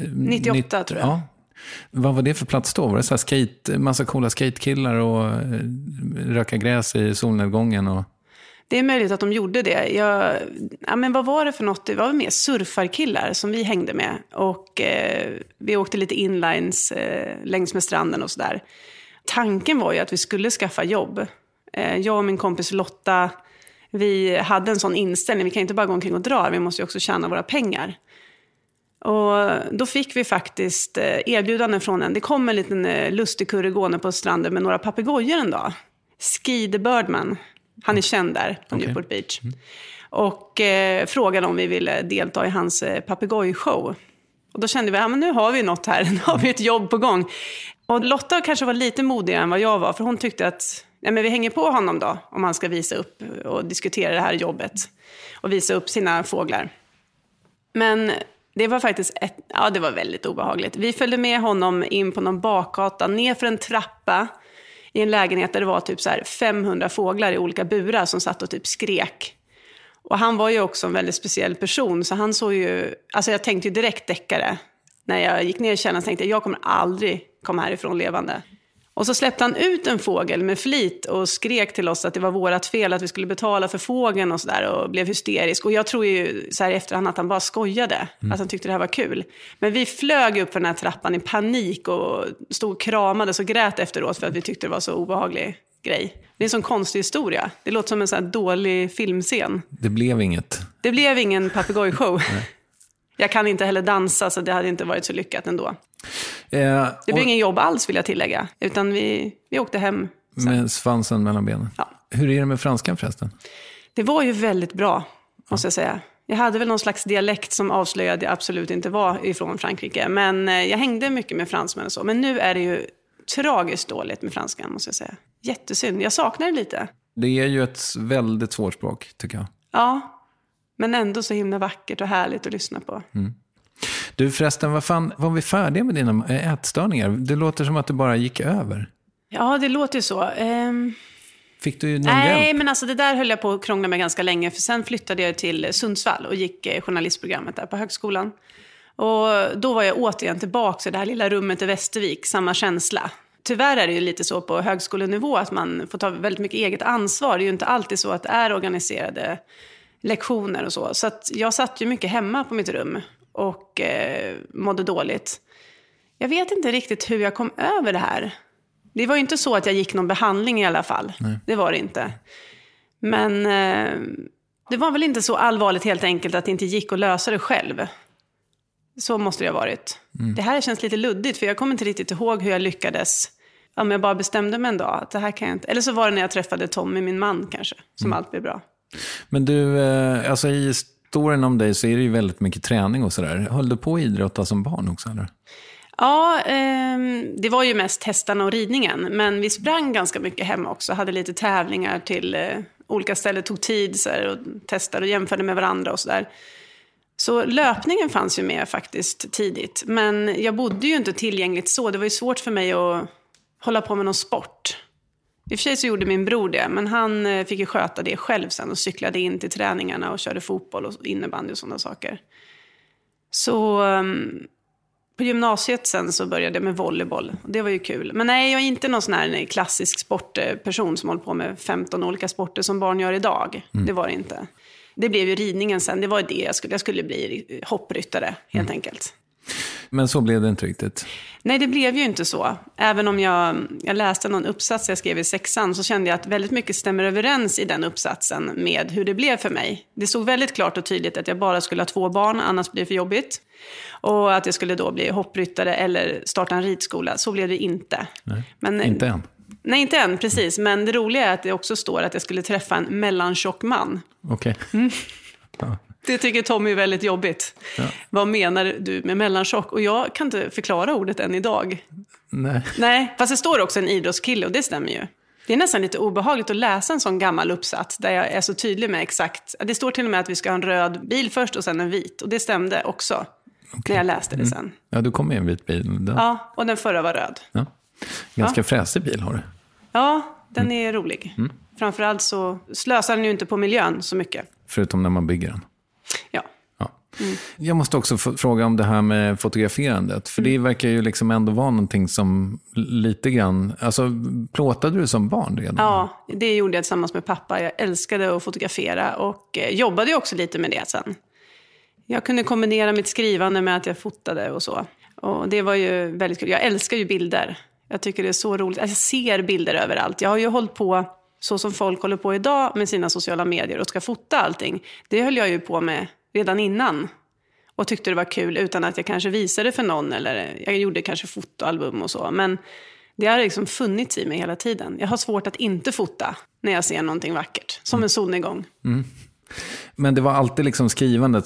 98 tror jag. Ja. Vad var det för plats då? Var det så här massa coola skatekillar och röka gräs i solnedgången? Och... Det är möjligt att de gjorde det. Men vad var det för något? Det var mer surfarkillar som vi hängde med. Och vi åkte lite inlines längs med stranden och sådär. Tanken var ju att vi skulle skaffa jobb. Jag och min kompis Lotta, vi hade en sån inställning. Vi kan inte bara gå omkring och dra, vi måste ju också tjäna våra pengar. Och då fick vi faktiskt erbjudanden från en. Det kom en liten lustig kurre gående på stranden med några papegojor en dag. Ski the Birdman. Han är känd där på Newport Beach. Och frågade om vi ville delta i hans papegojshow. Och då kände vi, men nu har vi något här. Nu har vi ett jobb på gång. Och Lotta kanske var lite modigare än vad jag var. För hon tyckte att men vi hänger på honom då. Om han ska visa upp och diskutera det här jobbet. Och visa upp sina fåglar. Men Det var faktiskt det var väldigt obehagligt. Vi följde med honom in på någon bakgata, ner för en trappa i en lägenhet där det var typ så här 500 fåglar i olika burar som satt och typ skrek. Och han var ju också en väldigt speciell person, så han såg ju, alltså jag tänkte ju direkt deckare. När jag gick ner i källaren tänkte jag kommer aldrig komma härifrån levande. Och så släppte han ut en fågel med flit och skrek till oss att det var vårat fel att vi skulle betala för fågeln och sådär, och blev hysterisk. Och jag tror ju så här i efterhand att han bara skojade, att han tyckte det här var kul. Men vi flög upp för den här trappan i panik och stod och kramades och grät efteråt för att vi tyckte det var så obehaglig grej. Det är en sån konstig historia. Det låter som en sån här dålig filmscen. Det blev inget. Det blev ingen papegojshow. Jag kan inte heller dansa, så det hade inte varit så lyckat ändå. Det blev ingen jobb alls, vill jag tillägga. Utan vi åkte hem sen. Med svansen mellan benen. Ja. Hur är det med franskan förresten? Det var ju väldigt bra, måste jag säga. Jag hade väl någon slags dialekt som avslöjade att jag absolut inte var ifrån Frankrike. Men jag hängde mycket med fransmän och så. Men nu är det ju tragiskt dåligt med franskan, måste jag säga. Jättesynd. Jag saknar det lite. Det är ju ett väldigt svårt språk, tycker jag. Ja, men ändå så himla vackert och härligt att lyssna på. Mm. Du förresten, var vi färdiga med dina ätstörningar? Det låter som att det bara gick över. Ja, det låter ju så. Fick du någon hjälp? Nej, men alltså det där höll jag på att krångla med ganska länge. För sen flyttade jag till Sundsvall och gick journalistprogrammet där på högskolan. Och då var jag återigen tillbaka i det här lilla rummet i Västervik, samma känsla. Tyvärr är det ju lite så på högskolenivå att man får ta väldigt mycket eget ansvar. Det är ju inte alltid så att det är organiserade lektioner och så. Så att jag satt ju mycket hemma på mitt rum och mådde dåligt. Jag vet inte riktigt hur jag kom över det här. Det var ju inte så att jag gick någon behandling i alla fall. Nej. Det var det inte. Men det var väl inte så allvarligt helt enkelt att det inte gick att lösa det själv. Så måste det ha varit. Det här känns lite luddigt, för jag kommer inte riktigt ihåg hur jag lyckades. Om jag bara bestämde mig en dag att det här kan jag inte. Eller så var det när jag träffade Tommy, min man kanske, som allt blev bra. Men du, alltså i historien om dig så är det ju väldigt mycket träning och sådär. Höll du på att idrotta som barn också, eller? Ja, det var ju mest hästarna och ridningen. Men vi sprang ganska mycket hemma också. Hade lite tävlingar till olika ställen, tog tid så här, och testade och jämförde med varandra och sådär. Så löpningen fanns ju med faktiskt tidigt. Men jag bodde ju inte tillgängligt så. Det var ju svårt för mig att hålla på med någon sport. I och för sig så gjorde min bror det. Men han fick ju sköta det själv sen och cyklade in till träningarna och körde fotboll och innebandy och sådana saker. Så på gymnasiet sen så började jag med volleyboll. Och det var ju kul. Men nej, jag är inte någon sån här klassisk sportperson som håller på med 15 olika sporter som barn gör idag. Det var det inte. Det blev ju ridningen sen. Det var ju det jag skulle bli hoppryttare helt enkelt. Men så blev det inte riktigt? Nej, det blev ju inte så. Även om jag läste någon uppsats jag skrev i 6:an så kände jag att väldigt mycket stämmer överens i den uppsatsen med hur det blev för mig. Det stod väldigt klart och tydligt att jag bara skulle ha 2 barn, annars blir det för jobbigt. Och att jag skulle då bli hoppryttare eller starta en ridskola. Så blev det inte. Nej, men, inte än. Nej, inte än, precis. Men det roliga är att det också står att jag skulle träffa en mellantjock man. Okej. Ja. Det tycker Tommy är väldigt jobbigt. Ja. Vad menar du med mellantjock? Och jag kan inte förklara ordet än idag. Nej, fast det står också en idrottskille och det stämmer ju. Det är nästan lite obehagligt att läsa en sån gammal uppsats där jag är så tydlig med exakt. Det står till och med att vi ska ha en röd bil först och sen en vit. Och det stämde också när jag läste det sen. Ja, du kom med en vit bil. Ja, och den förra var röd. Ja. Ganska fräsig bil har du. Ja, den är rolig. Framförallt så slösar den ju inte på miljön så mycket. Förutom när man bygger den. Ja. Jag måste också fråga om det här med fotograferandet. För det verkar ju liksom ändå vara någonting som lite grann... Alltså, plåtade du som barn redan? Ja, det gjorde jag tillsammans med pappa. Jag älskade att fotografera och jobbade ju också lite med det sen. Jag kunde kombinera mitt skrivande med att jag fotade och så. Och det var ju väldigt kul. Jag älskar ju bilder. Jag tycker det är så roligt. Jag ser bilder överallt. Jag har ju hållit på så som folk håller på idag med sina sociala medier och ska fota allting. Det höll jag ju på med redan innan. Och tyckte det var kul utan att jag kanske visade för någon. Eller jag gjorde kanske fotoalbum och så. Men det har liksom funnits i mig hela tiden. Jag har svårt att inte fota när jag ser någonting vackert. Som en solnedgång. Men det var alltid liksom skrivandet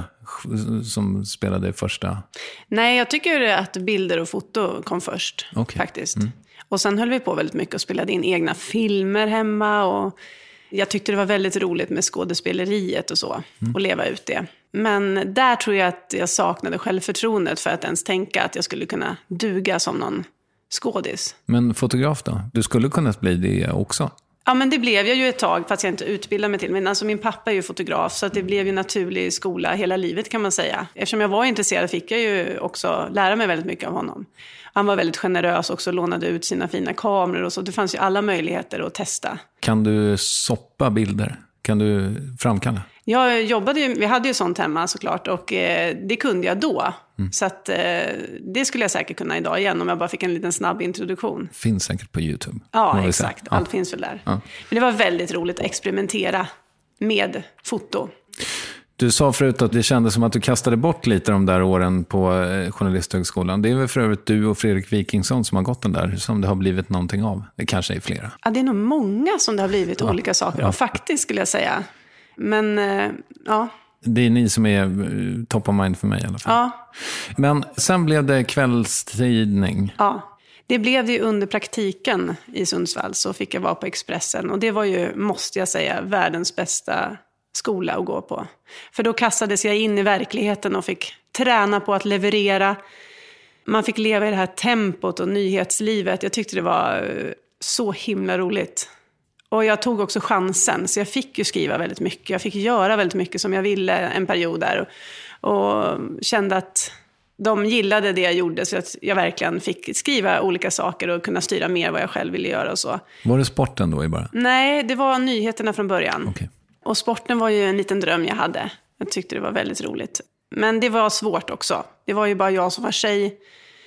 som spelade första? Nej, jag tycker att bilder och foto kom först faktiskt. Och sen höll vi på väldigt mycket och spelade in egna filmer hemma. Och jag tyckte det var väldigt roligt med skådespeleriet och så. Och leva ut det. Men där tror jag att jag saknade självförtroendet för att ens tänka att jag skulle kunna duga som någon skådis. Men fotograf då? Du skulle kunna bli det också? Ja, men det blev jag ju ett tag fast jag inte utbildade mig till. Men alltså min pappa är ju fotograf så att det blev ju naturlig skola hela livet kan man säga. Eftersom jag var intresserad fick jag ju också lära mig väldigt mycket av honom. Han var väldigt generös också, lånade ut sina fina kameror och så. Det fanns ju alla möjligheter att testa. Kan du soppa bilder? Kan du framkalla? Jag jobbade ju, vi hade ju sånt hemma såklart och det kunde jag då. Så att det skulle jag säkert kunna idag igen om jag bara fick en liten snabb introduktion. Finns säkert på YouTube. Ja, exakt. Allt finns väl där. Ja. Men det var väldigt roligt att experimentera med foto. Du sa förut att det kändes som att du kastade bort lite de där åren på Journalisthögskolan. Det är väl för övrigt du och Fredrik Wikingsson som har gått den där, som det har blivit någonting av. Det kanske är flera. Ja, det är nog många som det har blivit olika saker av, faktiskt skulle jag säga. Men, ja. Det är ni som är top of mind för mig i alla fall. Ja. Men sen blev det kvällstidning. Ja, det blev det ju under praktiken i Sundsvall så fick jag vara på Expressen. Och det var ju, måste jag säga, världens bästa skola att gå på. För då kastades jag in i verkligheten och fick träna på att leverera. Man fick leva i det här tempot och nyhetslivet. Jag tyckte det var så himla roligt. Och jag tog också chansen, så jag fick ju skriva väldigt mycket. Jag fick göra väldigt mycket som jag ville en period där. Och kände att de gillade det jag gjorde, så att jag verkligen fick skriva olika saker och kunna styra mer vad jag själv ville göra och så. Var det sporten då i bara? Nej, det var nyheterna från början. Okay. Och sporten var ju en liten dröm jag hade. Jag tyckte det var väldigt roligt. Men det var svårt också. Det var ju bara jag som var tjej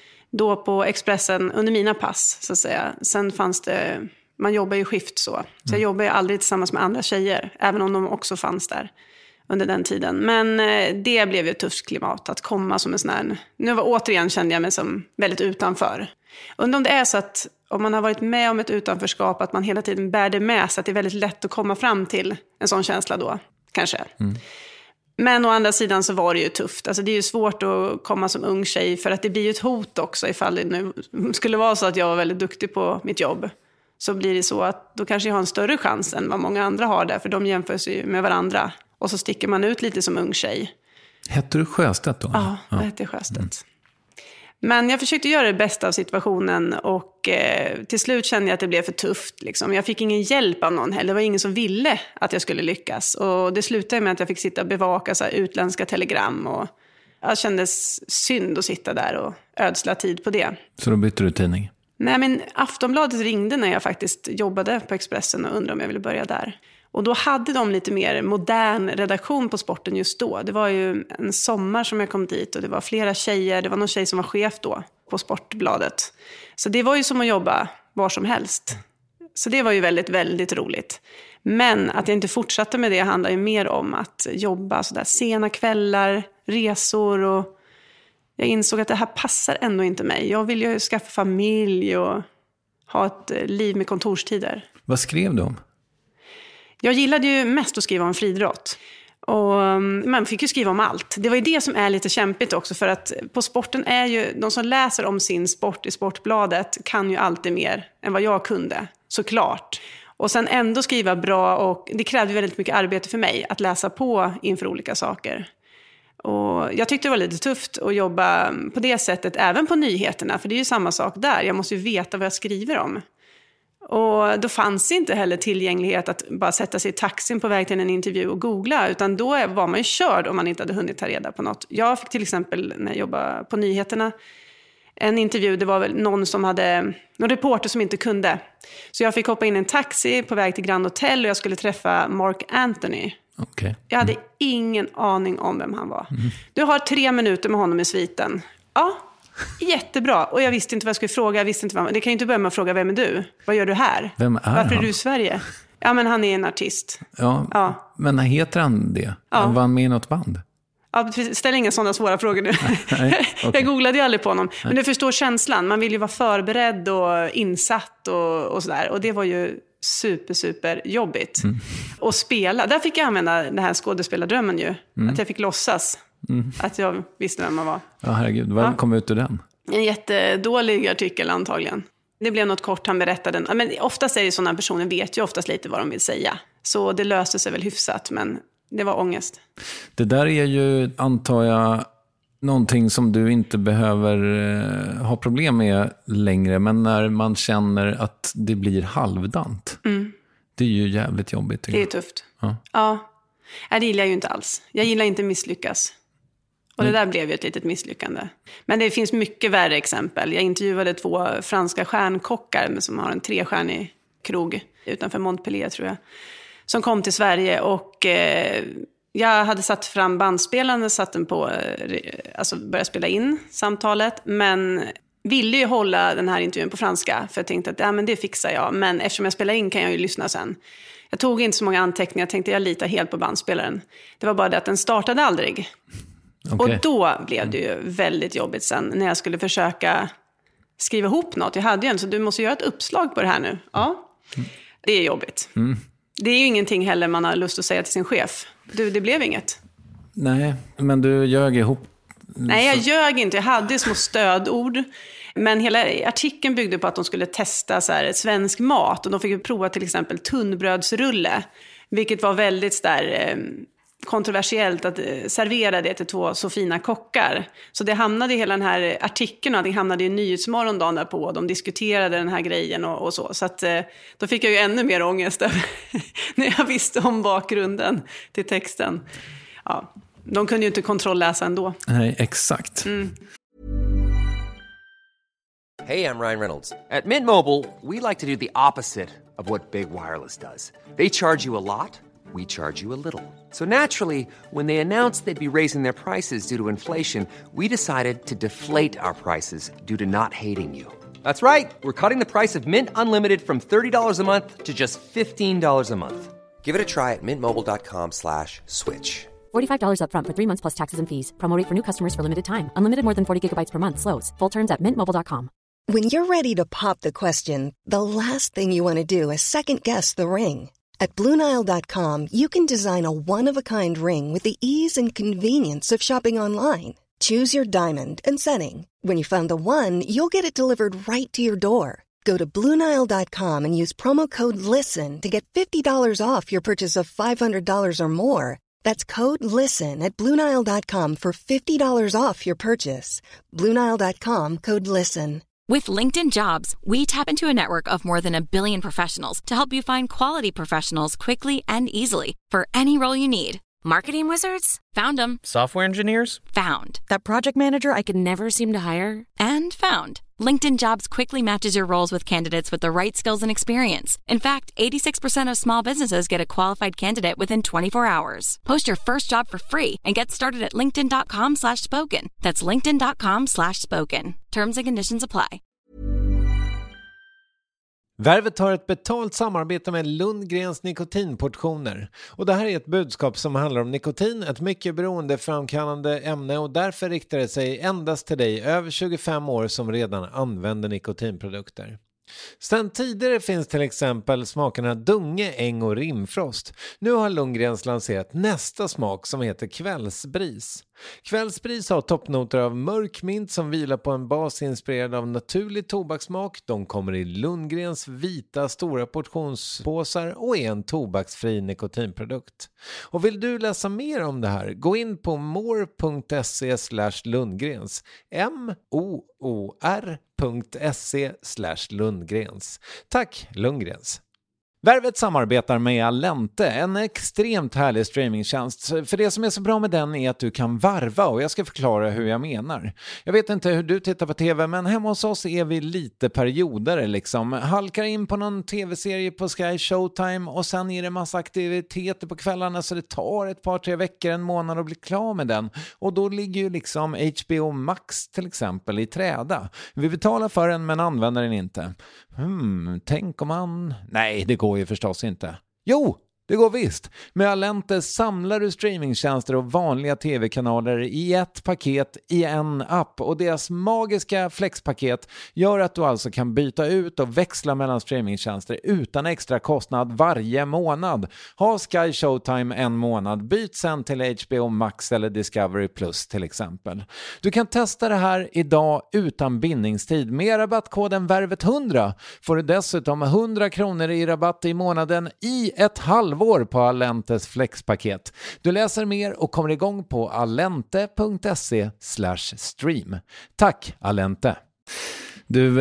då på Expressen under mina pass, så att säga. Sen fanns det... Man jobbar ju skift så. Så jag jobbar ju aldrig tillsammans med andra tjejer. Även om de också fanns där under den tiden. Men det blev ju ett tufft klimat att komma som en sån här... Nu återigen kände jag mig som väldigt utanför. Undrar om det är så att om man har varit med om ett utanförskap att man hela tiden bär det med sig. Att det är väldigt lätt att komma fram till en sån känsla då. Kanske. Men å andra sidan så var det ju tufft. Alltså det är ju svårt att komma som ung tjej. För att det blir ju ett hot också ifall det nu skulle vara så att jag var väldigt duktig på mitt jobb. Så blir det så att då kanske jag har en större chans än vad många andra har där. För de jämför sig ju med varandra. Och så sticker man ut lite som ung tjej. Hette du Sjöstedt då? Ja, jag hette Sjöstedt. Men jag försökte göra det bästa av situationen. Och till slut kände jag att det blev för tufft. Liksom. Jag fick ingen hjälp av någon heller. Det var ingen som ville att jag skulle lyckas. Och det slutade med att jag fick sitta och bevaka så här utländska telegram. Och jag kändes synd att sitta där och ödsla tid på det. Så då bytte du tidning? Nej, men Aftonbladet ringde när jag faktiskt jobbade på Expressen och undrade om jag ville börja där. Och då hade de lite mer modern redaktion på sporten just då. Det var ju en sommar som jag kom dit och det var flera tjejer. Det var någon tjej som var chef då på Sportbladet. Så det var ju som att jobba var som helst. Så det var ju väldigt, väldigt roligt. Men att jag inte fortsatte med det handlar ju mer om att jobba så där sena kvällar, resor och... Jag insåg att det här passar ändå inte mig. Jag vill ju skaffa familj och ha ett liv med kontorstider. Vad skrev du om? Jag gillade ju mest att skriva om friidrott. Och man fick ju skriva om allt. Det var ju det som är lite kämpigt också. För att på sporten är ju... De som läser om sin sport i Sportbladet kan ju alltid mer än vad jag kunde. Såklart. Och sen ändå skriva bra. Och det krävde väldigt mycket arbete för mig att läsa på inför olika saker. Och jag tyckte det var lite tufft att jobba på det sättet även på nyheterna. För det är ju samma sak där. Jag måste ju veta vad jag skriver om. Och då fanns inte heller tillgänglighet att bara sätta sig i taxin på väg till en intervju och googla. Utan då var man ju körd om man inte hade hunnit ta reda på något. Jag fick till exempel när jag jobbade på nyheterna en intervju. Det var väl någon reporter som inte kunde. Så jag fick hoppa in i en taxi på väg till Grand Hotel och jag skulle träffa Mark Anthony. Okay. Jag hade ingen aning om vem han var. Du har 3 minuter med honom i sviten. Ja, jättebra. Och jag visste inte vad jag skulle fråga. Jag visste inte vad... Det kan ju inte börja med att fråga, vem är du? Vad gör du här? Vem är Varför han? är du i Sverige? Ja, men han är en artist. Ja. Men heter han det? Ja. Var han med i något band? Ja, ställ inga sådana svåra frågor nu. Nej, okay. Jag googlade ju aldrig på honom. Men du förstår känslan. Man vill ju vara förberedd och insatt och sådär. Och det var ju super jobbigt. Och spela. Där fick jag använda den här skådespelardrömmen ju. Att jag fick låtsas. Att jag visste vem man var. Ja, herregud. Vad kom ut ur den? En jättedålig artikel antagligen. Det blev något kort, han berättade. Men oftast är det sådana personer vet ju oftast lite vad de vill säga. Så det löste sig väl hyfsat. Men Det var ångest. Det där är ju, antar jag, någonting som du inte behöver ha problem med längre. Men när man känner att det blir halvdant. Det är ju jävligt jobbigt. Det är tufft. Ja. Det gillar jag ju inte alls. Jag gillar inte misslyckas. Och det där blev ju ett litet misslyckande. Men det finns mycket värre exempel. Jag intervjuade 2 franska stjärnkockar som har en 3-stjärnig krog utanför Montpellier, tror jag. Som kom till Sverige och jag hade satt fram bandspelaren, satt den på, alltså började spela in samtalet. Men ville ju hålla den här intervjun på franska. För jag tänkte att men det fixar jag. Men eftersom jag spelar in kan jag ju lyssna sen. Jag tog inte så många anteckningar. Jag tänkte jag litar helt på bandspelaren. Det var bara det att den startade aldrig. Okay. Och då blev det ju väldigt jobbigt sen när jag skulle försöka skriva ihop något. Jag hade ju så du måste göra ett uppslag på det här nu. Ja, det är jobbigt. Det är ju ingenting heller man har lust att säga till sin chef. Det blev inget. Nej, men du ljög ihop. Nej, jag ljög inte. Jag hade små stödord. Men hela artikeln byggde på att de skulle testa så här, svensk mat. Och de fick prova till exempel tunnbrödsrulle. Vilket var väldigt där, kontroversiellt att servera det till 2 så fina kockar. Så det hamnade i hela den här artikeln och det hamnade i Nyhetsmorgon dagen därpå. De diskuterade den här grejen och så. Så att, då fick jag ju ännu mer ångest när jag visste om bakgrunden till texten. Ja, de kunde ju inte kontrollläsa ändå. Nej, exakt. Hey, I'm Ryan Reynolds. At Mint Mobile, we like to do the opposite of what Big Wireless does. They charge you a lot. We charge you a little. So naturally, when they announced they'd be raising their prices due to inflation, we decided to deflate our prices due to not hating you. That's right. We're cutting the price of Mint Unlimited from $30 a month to just $15 a month. Give it a try at mintmobile.com/switch. $45 up front for 3 months plus taxes and fees. Promo rate for new customers for limited time. Unlimited more than 40 gigabytes per month. Slows full terms at mintmobile.com. When you're ready to pop the question, the last thing you want to do is second-guess the ring. At BlueNile.com, you can design a one-of-a-kind ring with the ease and convenience of shopping online. Choose your diamond and setting. When you find the one, you'll get it delivered right to your door. Go to BlueNile.com and use promo code LISTEN to get $50 off your purchase of $500 or more. That's code LISTEN at BlueNile.com for $50 off your purchase. BlueNile.com, code LISTEN. With LinkedIn Jobs, we tap into a network of more than 1 billion professionals to help you find quality professionals quickly and easily for any role you need. Marketing wizards? Found them. Software engineers? Found. That project manager I could never seem to hire? And found. LinkedIn Jobs quickly matches your roles with candidates with the right skills and experience. In fact, 86% of small businesses get a qualified candidate within 24 hours. Post your first job for free and get started at linkedin.com/spoken. That's linkedin.com/spoken. Terms and conditions apply. Värvet har ett betalt samarbete med Lundgrens nikotinportioner. Och det här är ett budskap som handlar om nikotin, ett mycket beroendeframkallande ämne, och därför riktar det sig endast till dig över 25 år som redan använder nikotinprodukter. Sedan tidigare finns till exempel smakerna Dunge, Äng och Rimfrost. Nu har Lundgrens lanserat nästa smak som heter Kvällsbris. Kvällsbris har toppnoter av mörk mint som vilar på en bas inspirerad av naturlig tobakssmak. De kommer i Lundgrens vita stora portionspåsar och är en tobaksfri nikotinprodukt. Och vill du läsa mer om det här, gå in på more.se/Lundgrens. MOOR.se/Lundgrens. Tack Lundgrens. Värvet samarbetar med Allente, en extremt härlig streamingtjänst. För det som är så bra med den är att du kan varva, och jag ska förklara hur jag menar. Jag vet inte hur du tittar på tv, men hemma hos oss är vi lite perioder liksom. Halkar in på någon tv-serie på Sky Showtime och sen är det massa aktiviteter på kvällarna, så det tar ett par, 3 veckor, en månad att bli klar med den. Och då ligger ju liksom HBO Max till exempel i träda. Vi betalar för den men använder den inte. Tänk om man... Nej, det går ju förstås inte. Jo, det går visst. Med Allente samlar du streamingtjänster och vanliga tv-kanaler i ett paket i en app. Och deras magiska flexpaket gör att du alltså kan byta ut och växla mellan streamingtjänster utan extra kostnad varje månad. Ha Sky Showtime en månad, byt sen till HBO Max eller Discovery Plus till exempel. Du kan testa det här idag utan bindningstid. Med rabattkoden VÄRVET100 får du dessutom 100 kronor i rabatt i månaden i ett halvår. halvår på Allentes flexpaket. Du läser mer och kommer igång på allente.se/stream. Tack Allente! Du,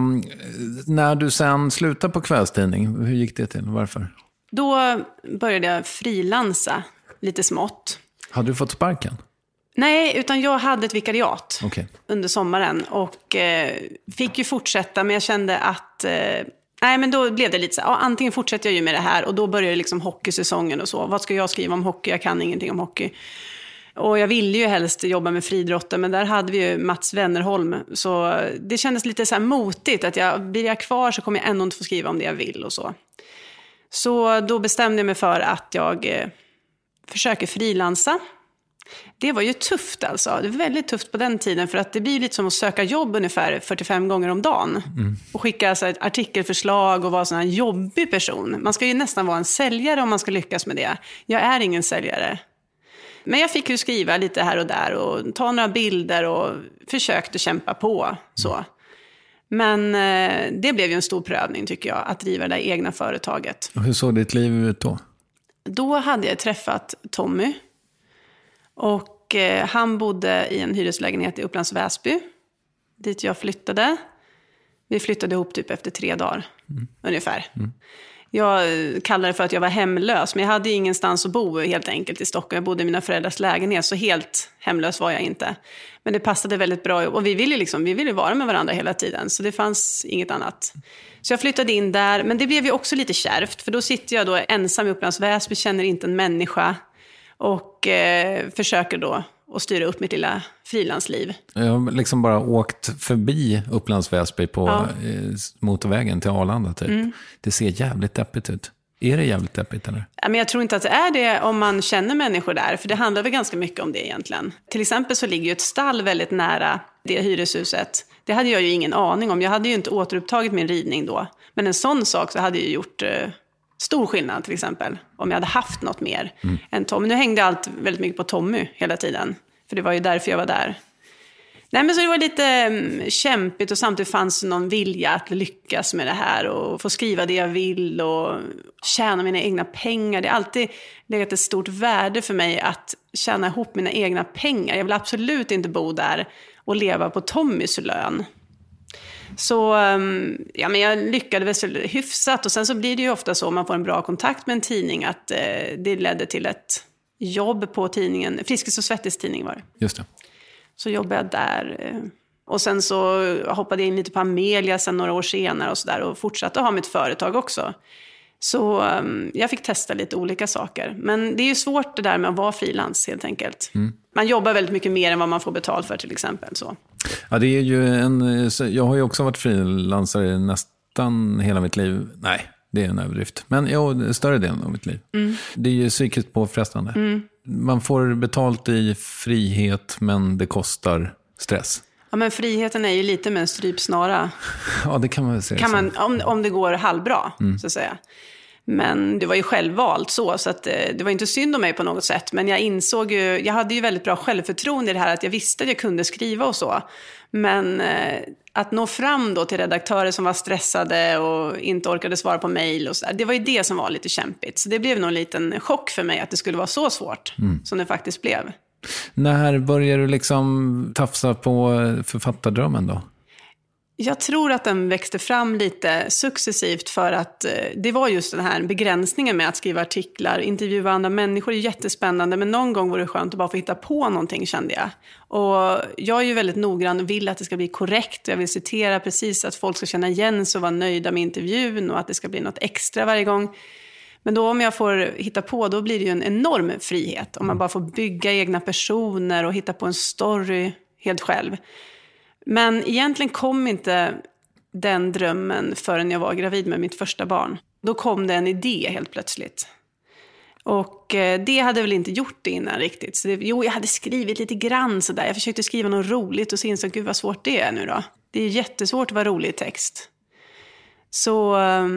när du sen slutade på kvällstidning, hur gick det till? Varför? Då började jag frilansa lite smått. Hade du fått sparken? Nej, utan jag hade ett vikariat under sommaren och fick ju fortsätta, men jag kände att nej, men då blev det lite så här, antingen fortsätter jag ju med det här och då börjar det liksom hockeysäsongen och så. Vad ska jag skriva om hockey? Jag kan ingenting om hockey. Och jag ville ju helst jobba med friidrotten, men där hade vi ju Mats Wennerholm. Så det kändes lite så här motigt att blir jag kvar så kommer jag ändå inte få skriva om det jag vill och så. Så då bestämde jag mig för att jag försöker frilansa. Det var ju tufft alltså. Det var väldigt tufft på den tiden för att det blir lite som att söka jobb ungefär 45 gånger om dagen. Och skicka alltså ett artikelförslag och vara sån här jobbig person. Man ska ju nästan vara en säljare om man ska lyckas med det. Jag är ingen säljare. Men jag fick ju skriva lite här och där och ta några bilder och försökte kämpa på så. Men det blev ju en stor prövning tycker jag, att driva det där egna företaget. Och hur såg ditt liv ut då? Då hade jag träffat Tommy. Och han bodde i en hyreslägenhet i Upplands Väsby, dit jag flyttade. Vi flyttade ihop typ efter 3 dagar, ungefär. Jag kallade det för att jag var hemlös, men jag hade ingenstans att bo helt enkelt i Stockholm. Jag bodde i mina föräldrars lägenhet, så helt hemlös var jag inte. Men det passade väldigt bra och vi ville vara med varandra hela tiden, så det fanns inget annat. Så jag flyttade in där, men det blev ju också lite kärvt, för då sitter jag då ensam i Upplands Väsby, känner inte en människa. Och försöker då att styra upp mitt lilla frilansliv. Jag har liksom bara åkt förbi Upplands Väsby på motorvägen till Arlanda typ. Det ser jävligt deppigt ut. Är det jävligt deppigt eller? Ja, men jag tror inte att det är det om man känner människor där. För det handlar väl ganska mycket om det egentligen. Till exempel så ligger ju ett stall väldigt nära det hyreshuset. Det hade jag ju ingen aning om. Jag hade ju inte återupptagit min ridning då. Men en sån sak så hade jag gjort stor skillnad till exempel. Om jag hade haft något mer än Tommy. Nu hängde allt väldigt mycket på Tommy hela tiden. För det var ju därför jag var där. Nej, men så det var lite kämpigt och samtidigt fanns någon vilja att lyckas med det här och få skriva det jag vill och tjäna mina egna pengar. Det har alltid legat ett stort värde för mig att tjäna ihop mina egna pengar. Jag vill absolut inte bo där och leva på Tommys lön. Så ja, men jag lyckades väl hyfsat och sen så blir det ju ofta så om man får en bra kontakt med en tidning att det ledde till ett jobb på tidningen, Friskis och Svettis tidning var det. Just det. Så jobbade jag där. Och sen så hoppade jag in lite på Amelia sen några år senare och sådär. Och fortsatte ha mitt företag också. Så jag fick testa lite olika saker. Men det är ju svårt det där med att vara frilans helt enkelt. Man jobbar väldigt mycket mer än vad man får betalt för till exempel. Så. Ja, det är ju jag har ju också varit frilansare nästan hela mitt liv. Nej, det är en överdrift. Men större delen av mitt liv. Det är ju psykiskt påfrestande. Man får betalt i frihet, men det kostar stress. Ja, men friheten är ju lite med en strypsnara. Ja, det kan man väl säga. Om det går halvbra, så att säga. Men det var ju självvalt så att det var inte synd om mig på något sätt. Men jag insåg ju, jag hade ju väldigt bra självförtroende i det här att jag visste att jag kunde skriva och så. Men att nå fram då till redaktörer som var stressade och inte orkade svara på mejl och så där, det var ju det som var lite kämpigt. Så det blev nog en liten chock för mig att det skulle vara så svårt som det faktiskt blev. När började du liksom tafsa på författardrömmen då? Jag tror att den växte fram lite successivt för att det var just den här begränsningen med att skriva artiklar, intervjua andra människor är jättespännande, men någon gång var det skönt att bara få hitta på någonting, kände jag. Och jag är ju väldigt noggrann och vill att det ska bli korrekt. Jag vill citera precis att folk ska känna igen sig och vara nöjda med intervjun och att det ska bli något extra varje gång. Men då om jag får hitta på, då blir det ju en enorm frihet. Om man bara får bygga egna personer och hitta på en story helt själv. Men egentligen kom inte den drömmen förrän jag var gravid med mitt första barn. Då kom det en idé helt plötsligt. Och det hade väl inte gjort det innan riktigt. Så jag hade skrivit lite grann sådär. Jag försökte skriva något roligt och så insåg jag, gud vad svårt det är nu då. Det är jättesvårt att vara rolig i text. Så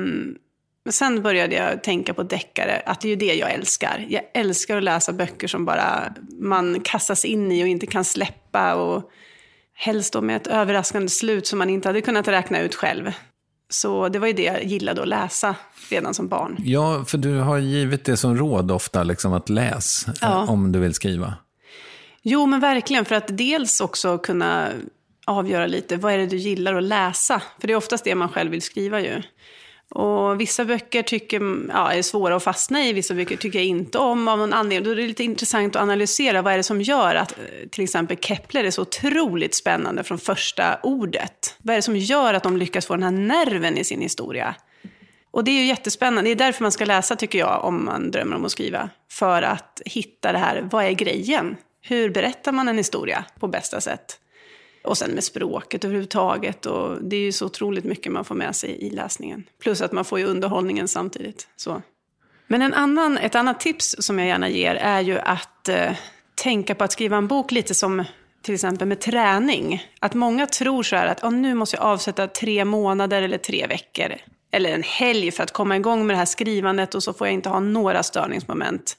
sen började jag tänka på deckare. Att det är ju det jag älskar. Jag älskar att läsa böcker som bara man kastas in i och inte kan släppa och helst då med ett överraskande slut som man inte hade kunnat räkna ut själv. Så det var ju det jag gillade att läsa redan som barn. Ja, för du har givit det som råd ofta, liksom, att läs om du vill skriva. Jo, men verkligen, för att dels också kunna avgöra lite, vad är det du gillar att läsa? För det är oftast det man själv vill skriva ju. Och vissa böcker är svåra att fastna i, vissa böcker tycker jag inte om av någon anledning. Då är det lite intressant att analysera vad är det som gör att till exempel Kepler är så otroligt spännande från första ordet. Vad är det som gör att de lyckas få den här nerven i sin historia? Och det är ju jättespännande. Det är därför man ska läsa, tycker jag, om man drömmer om att skriva. För att hitta det här, vad är grejen? Hur berättar man en historia på bästa sätt? Och sen med språket överhuvudtaget. Och det är ju så otroligt mycket man får med sig i läsningen. Plus att man får ju underhållningen samtidigt. Så. Men ett annat tips som jag gärna ger är ju att tänka på att skriva en bok lite som till exempel med träning. Att många tror så här att nu måste jag avsätta 3 månader eller 3 veckor. Eller en helg för att komma igång med det här skrivandet och så får jag inte ha några störningsmoment.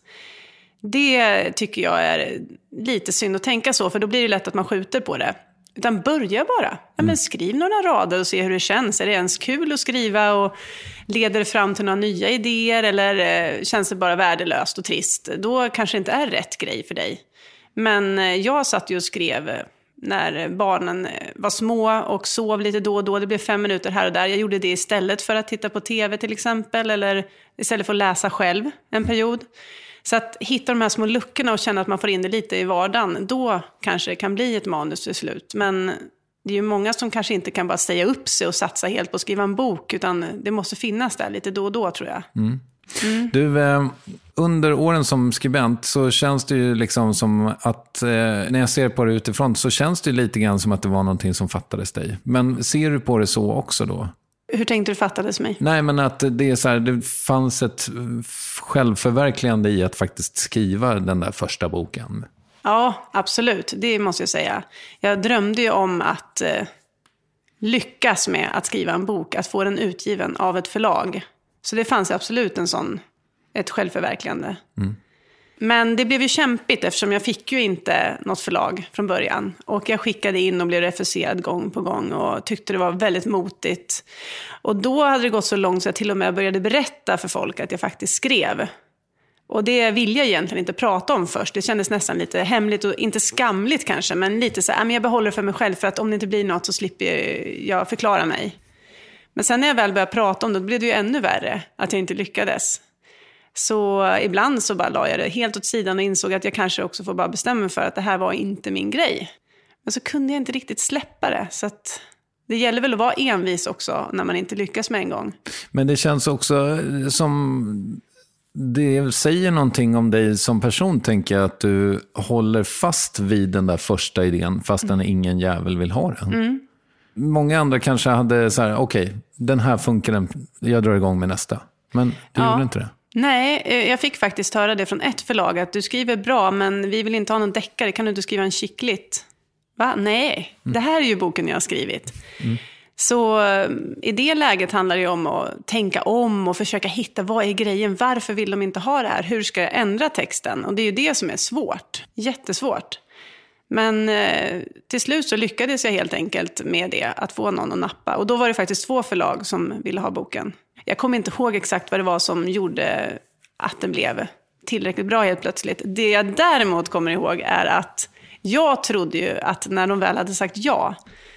Det tycker jag är lite synd att tänka så, för då blir det lätt att man skjuter på det. Utan börja bara. Men skriv några rader och se hur det känns. Är det ens kul att skriva och leder det fram till några nya idéer eller känns det bara värdelöst och trist? Då kanske det inte är rätt grej för dig. Men jag satt ju och skrev när barnen var små och sov lite då och då. Det blev 5 minuter här och där. Jag gjorde det istället för att titta på tv till exempel, eller istället för att läsa själv en period. Så att hitta de här små luckorna och känna att man får in det lite i vardagen, då kanske det kan bli ett manus till slut. Men det är ju många som kanske inte kan bara säga upp sig och satsa helt på att skriva en bok, utan det måste finnas där lite då och då, tror jag. Du, under åren som skribent så känns det ju liksom som att när jag ser på det utifrån så känns det lite grann som att det var någonting som fattades dig. Men ser du på det så också då? Hur tänkte du fattades mig? Nej, men att det är så här, det fanns ett självförverkligande i att faktiskt skriva den där första boken. Ja, absolut. Det måste jag säga. Jag drömde ju om att lyckas med att skriva en bok, att få den utgiven av ett förlag. Så det fanns absolut ett självförverkligande. Men det blev ju kämpigt eftersom jag fick ju inte något förlag från början. Och jag skickade in och blev refuserad gång på gång och tyckte det var väldigt motigt. Och då hade det gått så långt så jag till och med började berätta för folk att jag faktiskt skrev. Och det vill jag egentligen inte prata om först. Det kändes nästan lite hemligt och inte skamligt kanske. Men lite så här, men jag behåller det för mig själv för att om det inte blir något så slipper jag förklara mig. Men sen när jag väl började prata om det, då blev det ju ännu värre att jag inte lyckades. Så ibland så bara la jag det helt åt sidan och insåg att jag kanske också får bara bestämma mig för att det här var inte min grej. Men så kunde jag inte riktigt släppa det. Så att det gäller väl att vara envis också när man inte lyckas med en gång. Men det känns också som det säger någonting om dig som person, tänker jag, att du håller fast vid den där första idén fastän ingen jävel vill ha den. Många andra kanske hade så här, okej, den här funkar, jag drar igång med nästa. Men du gjorde inte det. Nej, jag fick faktiskt höra det från ett förlag att du skriver bra men vi vill inte ha någon deckare, kan du inte skriva en chicklit? Va? Nej, det här är ju boken jag har skrivit. Så i det läget handlar det ju om att tänka om och försöka hitta vad är grejen, varför vill de inte ha det här, hur ska jag ändra texten? Och det är ju det som är svårt, jättesvårt. Men till slut så lyckades jag helt enkelt med det, att få någon att nappa. Och då var det faktiskt 2 förlag som ville ha boken. Jag kommer inte ihåg exakt vad det var som gjorde att den blev tillräckligt bra helt plötsligt. Det jag däremot kommer ihåg är att jag trodde ju att när de väl hade sagt ja,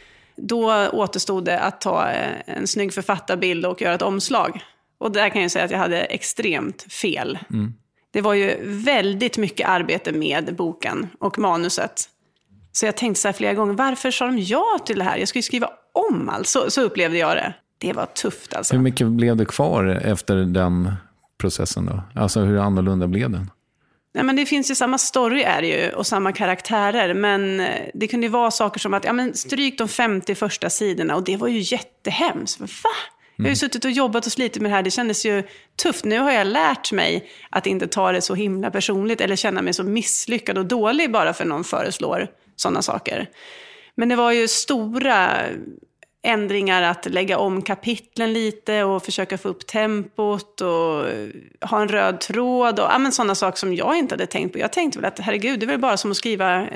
då återstod det att ta en snygg författarbild och göra ett omslag. Och där kan jag säga att jag hade extremt fel. Det var ju väldigt mycket arbete med boken och manuset. Så jag tänkte så här flera gånger, varför sa de ja till det här? Jag skulle skriva om allt. Så upplevde jag det. Det var tufft alltså. Hur mycket blev det kvar efter den processen då? Alltså hur annorlunda blev den? Nej, men det finns ju samma story är det ju och samma karaktärer. Men det kunde ju vara saker som att stryk de 50 första sidorna. Och det var ju jättehemskt. Va? Jag har ju suttit och jobbat och slitit med det här. Det kändes ju tufft. Nu har jag lärt mig att inte ta det så himla personligt. Eller känna mig så misslyckad och dålig bara för någon föreslår sådana saker. Men det var ju stora ändringar att lägga om kapitlen lite och försöka få upp tempot och ha en röd tråd och sådana saker som jag inte hade tänkt på. Jag tänkte väl att herregud, det är väl bara som att skriva en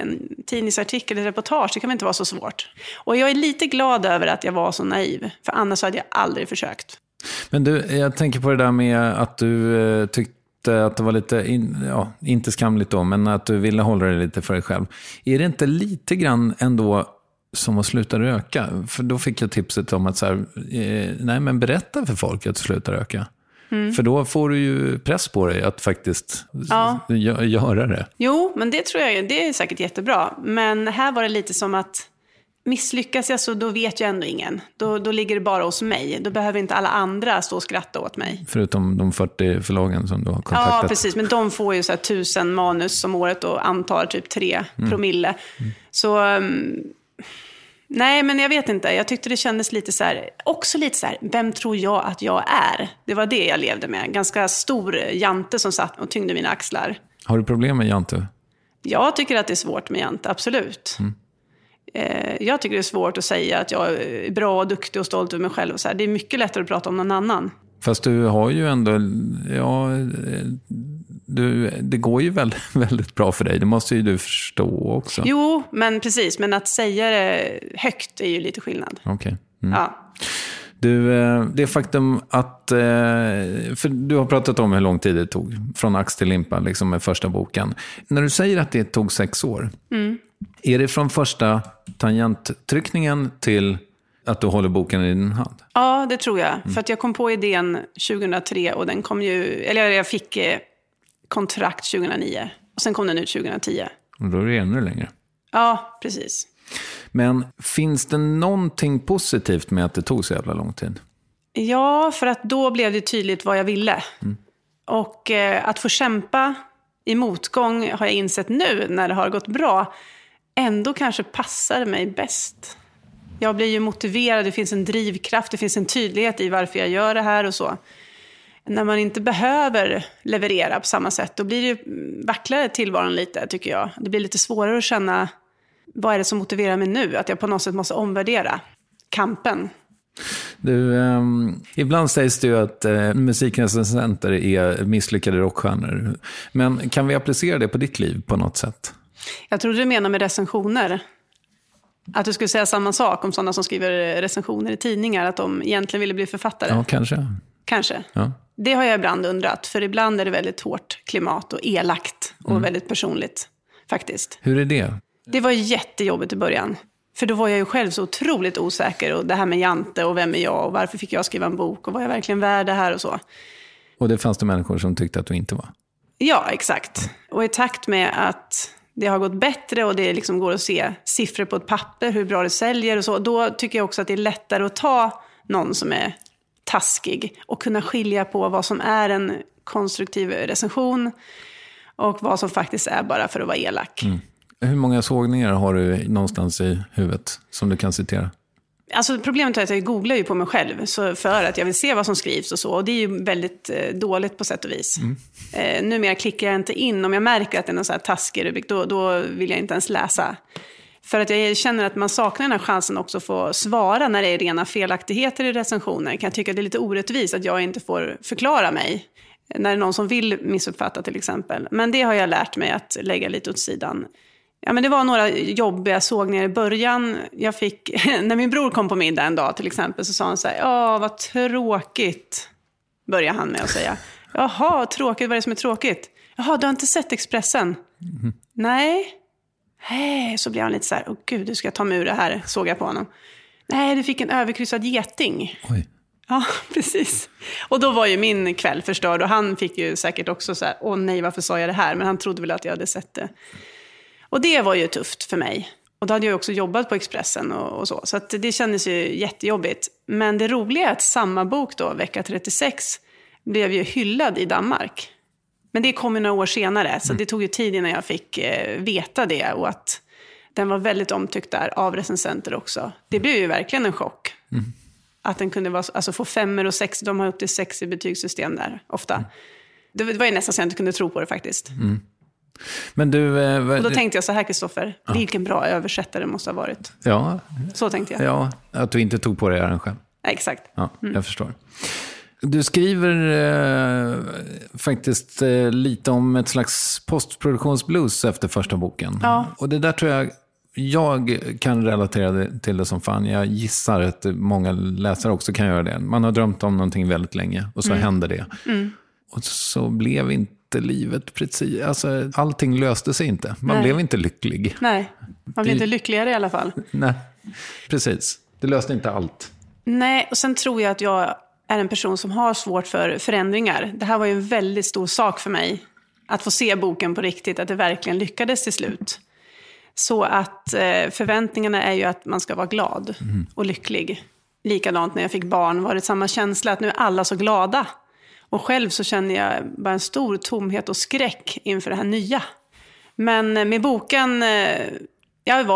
tidningsartikel eller reportage, det kan väl inte vara så svårt. Och jag är lite glad över att jag var så naiv, för annars hade jag aldrig försökt. Men du, jag tänker på det där med att du tyckte att det var lite, inte skamligt då, men att du ville hålla det lite för dig själv. Är det inte lite grann ändå som att sluta röka? För då fick jag tipset om att så här, nej men berätta för folk att sluta röka. För då får du ju press på dig att faktiskt göra det. Jo, men det tror jag, det är säkert jättebra. Men här var det lite som att misslyckas jag så då vet jag ändå ingen. Då ligger det bara hos mig. Då behöver inte alla andra stå och skratta åt mig. Förutom de 40 förlagen som du har kontaktat. Ja, precis. Men de får ju så här 1000 manus om året och antar typ 3 promille. Så... nej, men jag vet inte. Jag tyckte det kändes lite så här, också lite så här, vem tror jag att jag är? Det var det jag levde med. Ganska stor jante som satt och tyngde mina axlar. Har du problem med jante? Jag tycker att det är svårt med jante, absolut. Jag tycker det är svårt att säga att jag är bra och duktig och stolt över mig själv. Och så här. Det är mycket lättare att prata om någon annan. Fast du har ju ändå, det går ju väldigt, väldigt bra för dig. Det måste ju du förstå också. Jo, men precis. Men att säga det högt är ju lite skillnad. Okej. Ja. Du, det faktum att, för du har pratat om hur lång tid det tog från ax till limpa liksom med första boken. När du säger att det tog 6 år, är det från första tangenttryckningen till att du håller boken i din hand? Ja, det tror jag. För att jag kom på idén 2003 och den kom ju, eller jag fick kontrakt 2009 och sen kom den ut 2010. Och då är det ännu längre. Ja, precis. Men finns det någonting positivt med att det tog så jävla lång tid? Ja, för att då blev det tydligt vad jag ville. Och att få kämpa i motgång har jag insett nu när det har gått bra ändå kanske passar mig bäst. Jag blir ju motiverad, det finns en drivkraft, det finns en tydlighet i varför jag gör det här och så. När man inte behöver leverera på samma sätt, då blir det ju vacklare tillvaron lite, tycker jag. Det blir lite svårare att känna, vad är det som motiverar mig nu? Att jag på något sätt måste omvärdera kampen. Du, ibland sägs det ju att musikrecensenter är misslyckade rockstjärnor. Men kan vi applicera det på ditt liv på något sätt? Jag tror du menar med recensioner. Att du skulle säga samma sak om sådana som skriver recensioner i tidningar, att de egentligen ville bli författare. Ja, kanske. Kanske. Ja. Det har jag ibland undrat, för ibland är det väldigt hårt klimat och elakt och väldigt personligt, faktiskt. Hur är det? Det var jättejobbigt i början. För då var jag ju själv så otroligt osäker, och det här med jante och vem är jag och varför fick jag skriva en bok och var jag verkligen värd det här och så. Och det fanns det människor som tyckte att du inte var? Ja, exakt. Och i takt med att det har gått bättre och det liksom går att se siffror på ett papper, hur bra det säljer och så, då tycker jag också att det är lättare att ta någon som är taskig och kunna skilja på vad som är en konstruktiv recension och vad som faktiskt är bara för att vara elak. Hur många sågningar har du någonstans i huvudet som du kan citera? Alltså problemet är att jag googlar ju på mig själv så för att jag vill se vad som skrivs och så. Och det är ju väldigt dåligt på sätt och vis. Numera klickar jag inte in. Om jag märker att det är någon så här taskig rubrik, då vill jag inte ens läsa. För att jag känner att man saknar den här chansen också att få svara när det är rena felaktigheter i recensioner. Kan jag tycka att det är lite orättvist att jag inte får förklara mig. När det är någon som vill missuppfatta till exempel. Men det har jag lärt mig att lägga lite åt sidan. Ja, men det var några jobbiga sågningar i början. Jag fick, när min bror kom på middag en dag till exempel, så sa han så här: ja, vad tråkigt, började han med att säga. Jaha, tråkigt, vad är det som är tråkigt? Jaha, du har inte sett Expressen? Nej. Så blev han lite så här: åh gud, hur ska jag ta mig ur det här? Såg jag på honom. Nej, du fick en överkryssad geting. Oj. Ja, precis. Och då var ju min kväll förstörd, och han fick ju säkert också så här: åh nej, varför sa jag det här? Men han trodde väl att jag hade sett det. Och det var ju tufft för mig. Och då hade jag också jobbat på Expressen och så. Så att det kändes ju jättejobbigt. Men det roliga är att samma bok då, vecka 36, blev ju hyllad i Danmark. Men det kom ju några år senare. Så det tog ju tid innan jag fick veta det. Och att den var väldigt omtyckt där av recensenter också. Det blev ju verkligen en chock. Att den kunde vara, alltså få 5 och 6. De har upp till 6 i betygssystem där ofta. Det var ju nästan så jag inte kunde tro på det faktiskt. Men du, och då tänkte jag så här, Kristoffer, vilken bra översättare måste ha varit. Ja. Så tänkte jag. Ja, att du inte tog på dig äran själv. Ja, exakt. Ja, jag förstår. Du skriver faktiskt lite om ett slags postproduktionsblues efter första boken. Ja. Och det där tror jag kan relatera till det som fan. Jag gissar att många läsare också kan göra det. Man har drömt om någonting väldigt länge och så händer det. Och så blev inte livet precis... Alltså, allting löste sig inte. Man blev inte lycklig. Nej, man blev inte lyckligare i alla fall. Nej, precis. Det löste inte allt. Nej, och sen tror jag att jag är en person som har svårt för förändringar. Det här var ju en väldigt stor sak för mig. Att få se boken på riktigt, att det verkligen lyckades till slut. Så att förväntningarna är ju att man ska vara glad och lycklig. Likadant när jag fick barn var det samma känsla att nu är alla så glada. Och själv så känner jag bara en stor tomhet och skräck inför det här nya. Men med boken, jag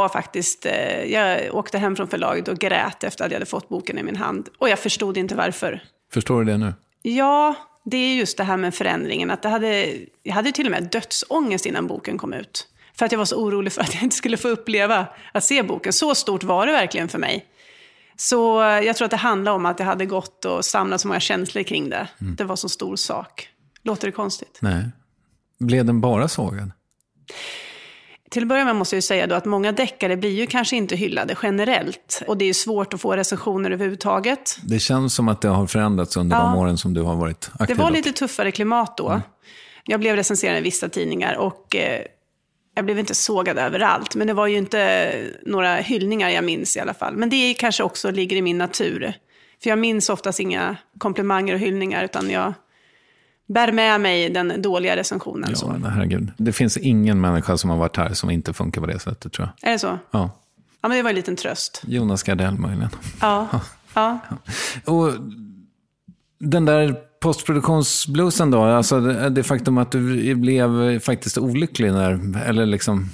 åkte hem från förlaget och grät efter att jag hade fått boken i min hand. Och jag förstod inte varför. Förstår du det nu? Ja, det är just det här med förändringen. Att jag hade till och med dödsångest innan boken kom ut. För att jag var så orolig för att jag inte skulle få uppleva att se boken. Så stort var det verkligen för mig. Så jag tror att det handlar om att jag hade gått och samlat så många känslor kring det. Det var så stor sak. Låter det konstigt? Nej. Blev den bara sågad? Till att börja med måste jag ju säga då att många deckare blir ju kanske inte hyllade generellt. Och det är ju svårt att få recensioner överhuvudtaget. Det känns som att det har förändrats under de åren som du har varit aktiv. Det var lite tuffare klimat då. Jag blev recenserad i vissa tidningar och jag blev inte sågad överallt. Men det var ju inte några hyllningar jag minns i alla fall. Men det kanske också ligger i min natur. För jag minns oftast inga komplimanger och hyllningar utan jag bär med mig den dåliga recensionen. Ja, så. Herregud. Det finns ingen människa som har varit här som inte funkar på det sättet, tror jag. Är det så? Ja. Ja, men det var en liten tröst. Jonas Gardell möjligen. Ja. Och den där postproduktionsbluesen då, alltså det faktum att du blev faktiskt olycklig när, eller liksom,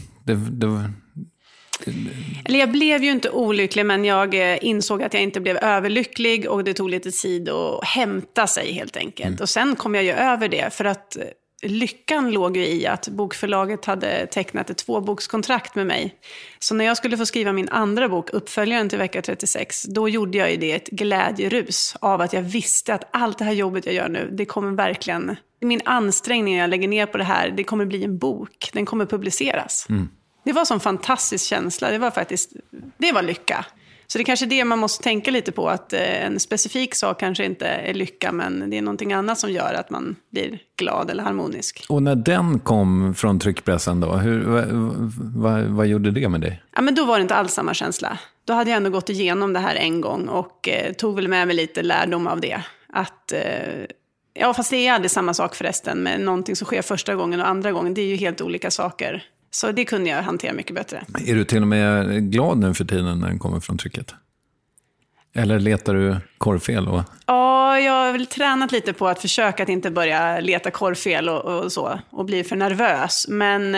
Eller jag blev ju inte olycklig, men jag insåg att jag inte blev överlycklig och det tog lite tid att hämta sig helt enkelt. Och sen kom jag ju över det för att lyckan låg ju i att bokförlaget hade tecknat ett 2-bokskontrakt med mig. Så när jag skulle få skriva min andra bok, uppföljaren till vecka 36, då gjorde jag ju det ett glädjerus av att jag visste att allt det här jobbet jag gör nu, det kommer verkligen, min ansträngning jag lägger ner på det här, det kommer bli en bok, den kommer publiceras. Det var en sån fantastisk känsla, det var lycka. Så det är kanske det man måste tänka lite på, att en specifik sak kanske inte är lycka, men det är någonting annat som gör att man blir glad eller harmonisk. Och när den kom från tryckpressen då, vad gjorde det med dig? Ja, men då var det inte alls samma känsla. Då hade jag ändå gått igenom det här en gång och tog väl med mig lite lärdom av det. Att, fast det är aldrig samma sak förresten, med någonting som sker första gången och andra gången, det är ju helt olika saker. Så det kunde jag hantera mycket bättre. Är du till och med glad nu för tiden när den kommer från trycket? Eller letar du korrfel? Ja, jag har väl tränat lite på att försöka att inte börja leta korrfel och så. Och bli för nervös. Men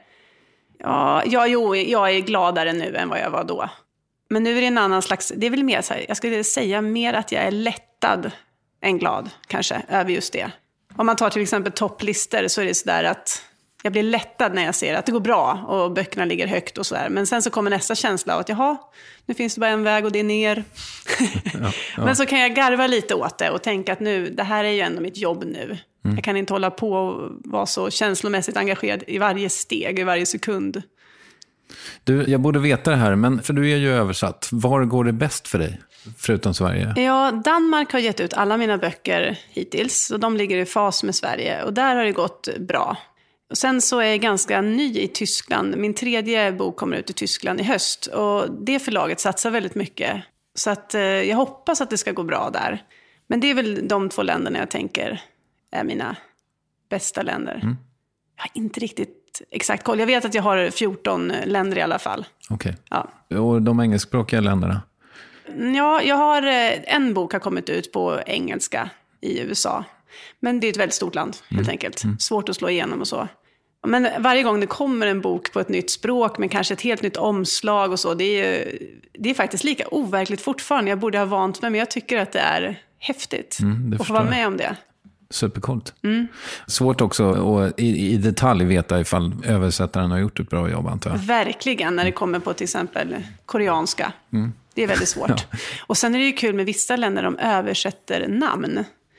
jag är gladare nu än vad jag var då. Men nu är det en annan slags, det är väl mer så här, jag skulle säga mer att jag är lättad än glad kanske över just det. Om man tar till exempel topplistor så är det sådär att jag blir lättad när jag ser att det går bra och böckerna ligger högt och sådär. Men sen så kommer nästa känsla av att nu finns det bara en väg och det är ner. Ja. Men så kan jag garva lite åt det och tänka att det här är ju ändå mitt jobb nu. Jag kan inte hålla på och vara så känslomässigt engagerad i varje steg, i varje sekund. Du, jag borde veta det här, men för du är ju översatt. Var går det bäst för dig, förutom Sverige? Ja, Danmark har gett ut alla mina böcker hittills. Och de ligger i fas med Sverige. Och där har det gått bra. Och sen så är jag ganska ny i Tyskland. Min 3:e bok kommer ut i Tyskland i höst. Och det förlaget satsar väldigt mycket. Så att jag hoppas att det ska gå bra där. Men det är väl de 2 länderna jag tänker är mina bästa länder. Jag har inte riktigt exakt koll. Jag vet att jag har 14 länder i alla fall. Okej. Ja. Och de engelskspråkiga länderna? Ja, jag har en bok har kommit ut på engelska i USA. Men det är ett väldigt stort land, helt enkelt. Svårt att slå igenom och så. Men varje gång det kommer en bok på ett nytt språk med kanske ett helt nytt omslag och så, det är faktiskt lika overkligt fortfarande. Jag borde ha vant mig, men jag tycker att det är häftigt att få vara med om det. Supercoolt. Svårt också att i detalj veta ifall översättaren har gjort ett bra jobb, antar jag. Verkligen, när det kommer på till exempel koreanska. Det är väldigt svårt. Ja. Och sen är det ju kul med vissa länder, de översätter namn.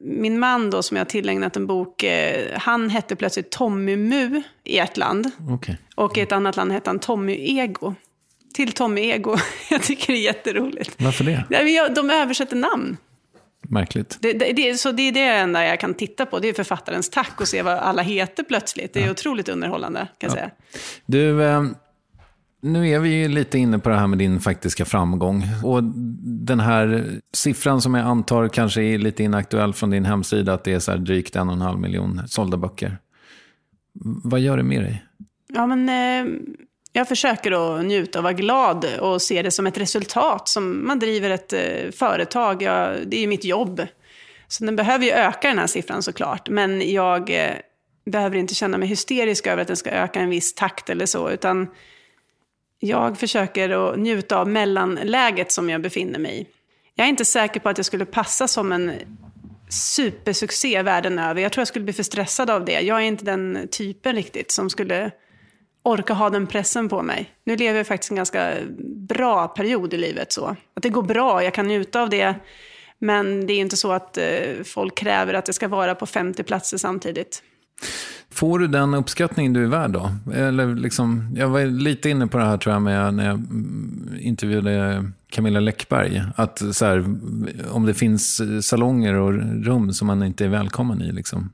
min man då som jag har tillägnat en bok, han hette plötsligt Tommy Mu i ett land. Okay. Och i ett annat land hette han Tommy Ego. Till Tommy Ego. Jag tycker det är jätteroligt. Varför det? De översätter namn. Märkligt. Så det är det enda jag kan titta på. Det är författarens tack och se vad alla heter plötsligt. Det är otroligt underhållande, kan jag säga. Du, nu är vi ju lite inne på det här med din faktiska framgång. Och den här siffran som jag antar kanske är lite inaktuell från din hemsida, att det är så här drygt 1,5 miljon sålda böcker. Vad gör det med dig? Ja, men jag försöker att njuta och vara glad och se det som ett resultat. Som man driver ett företag. Det är ju mitt jobb. Så den behöver ju öka, den här siffran såklart. Men jag behöver inte känna mig hysterisk över att den ska öka en viss takt eller så. Utan jag försöker att njuta av mellanläget som jag befinner mig i. Jag är inte säker på att jag skulle passa som en supersuccé världen över. Jag tror jag skulle bli för stressad av det. Jag är inte den typen riktigt som skulle orka ha den pressen på mig. Nu lever jag faktiskt en ganska bra period i livet så. Att det går bra, jag kan njuta av det. Men det är inte så att folk kräver att det ska vara på 50 platser samtidigt. Får du den uppskattning du är värd då? Eller liksom, jag var lite inne på det här tror jag när jag intervjuade Camilla Läckberg. Att så här, om det finns salonger och rum som man inte är välkommen i liksom.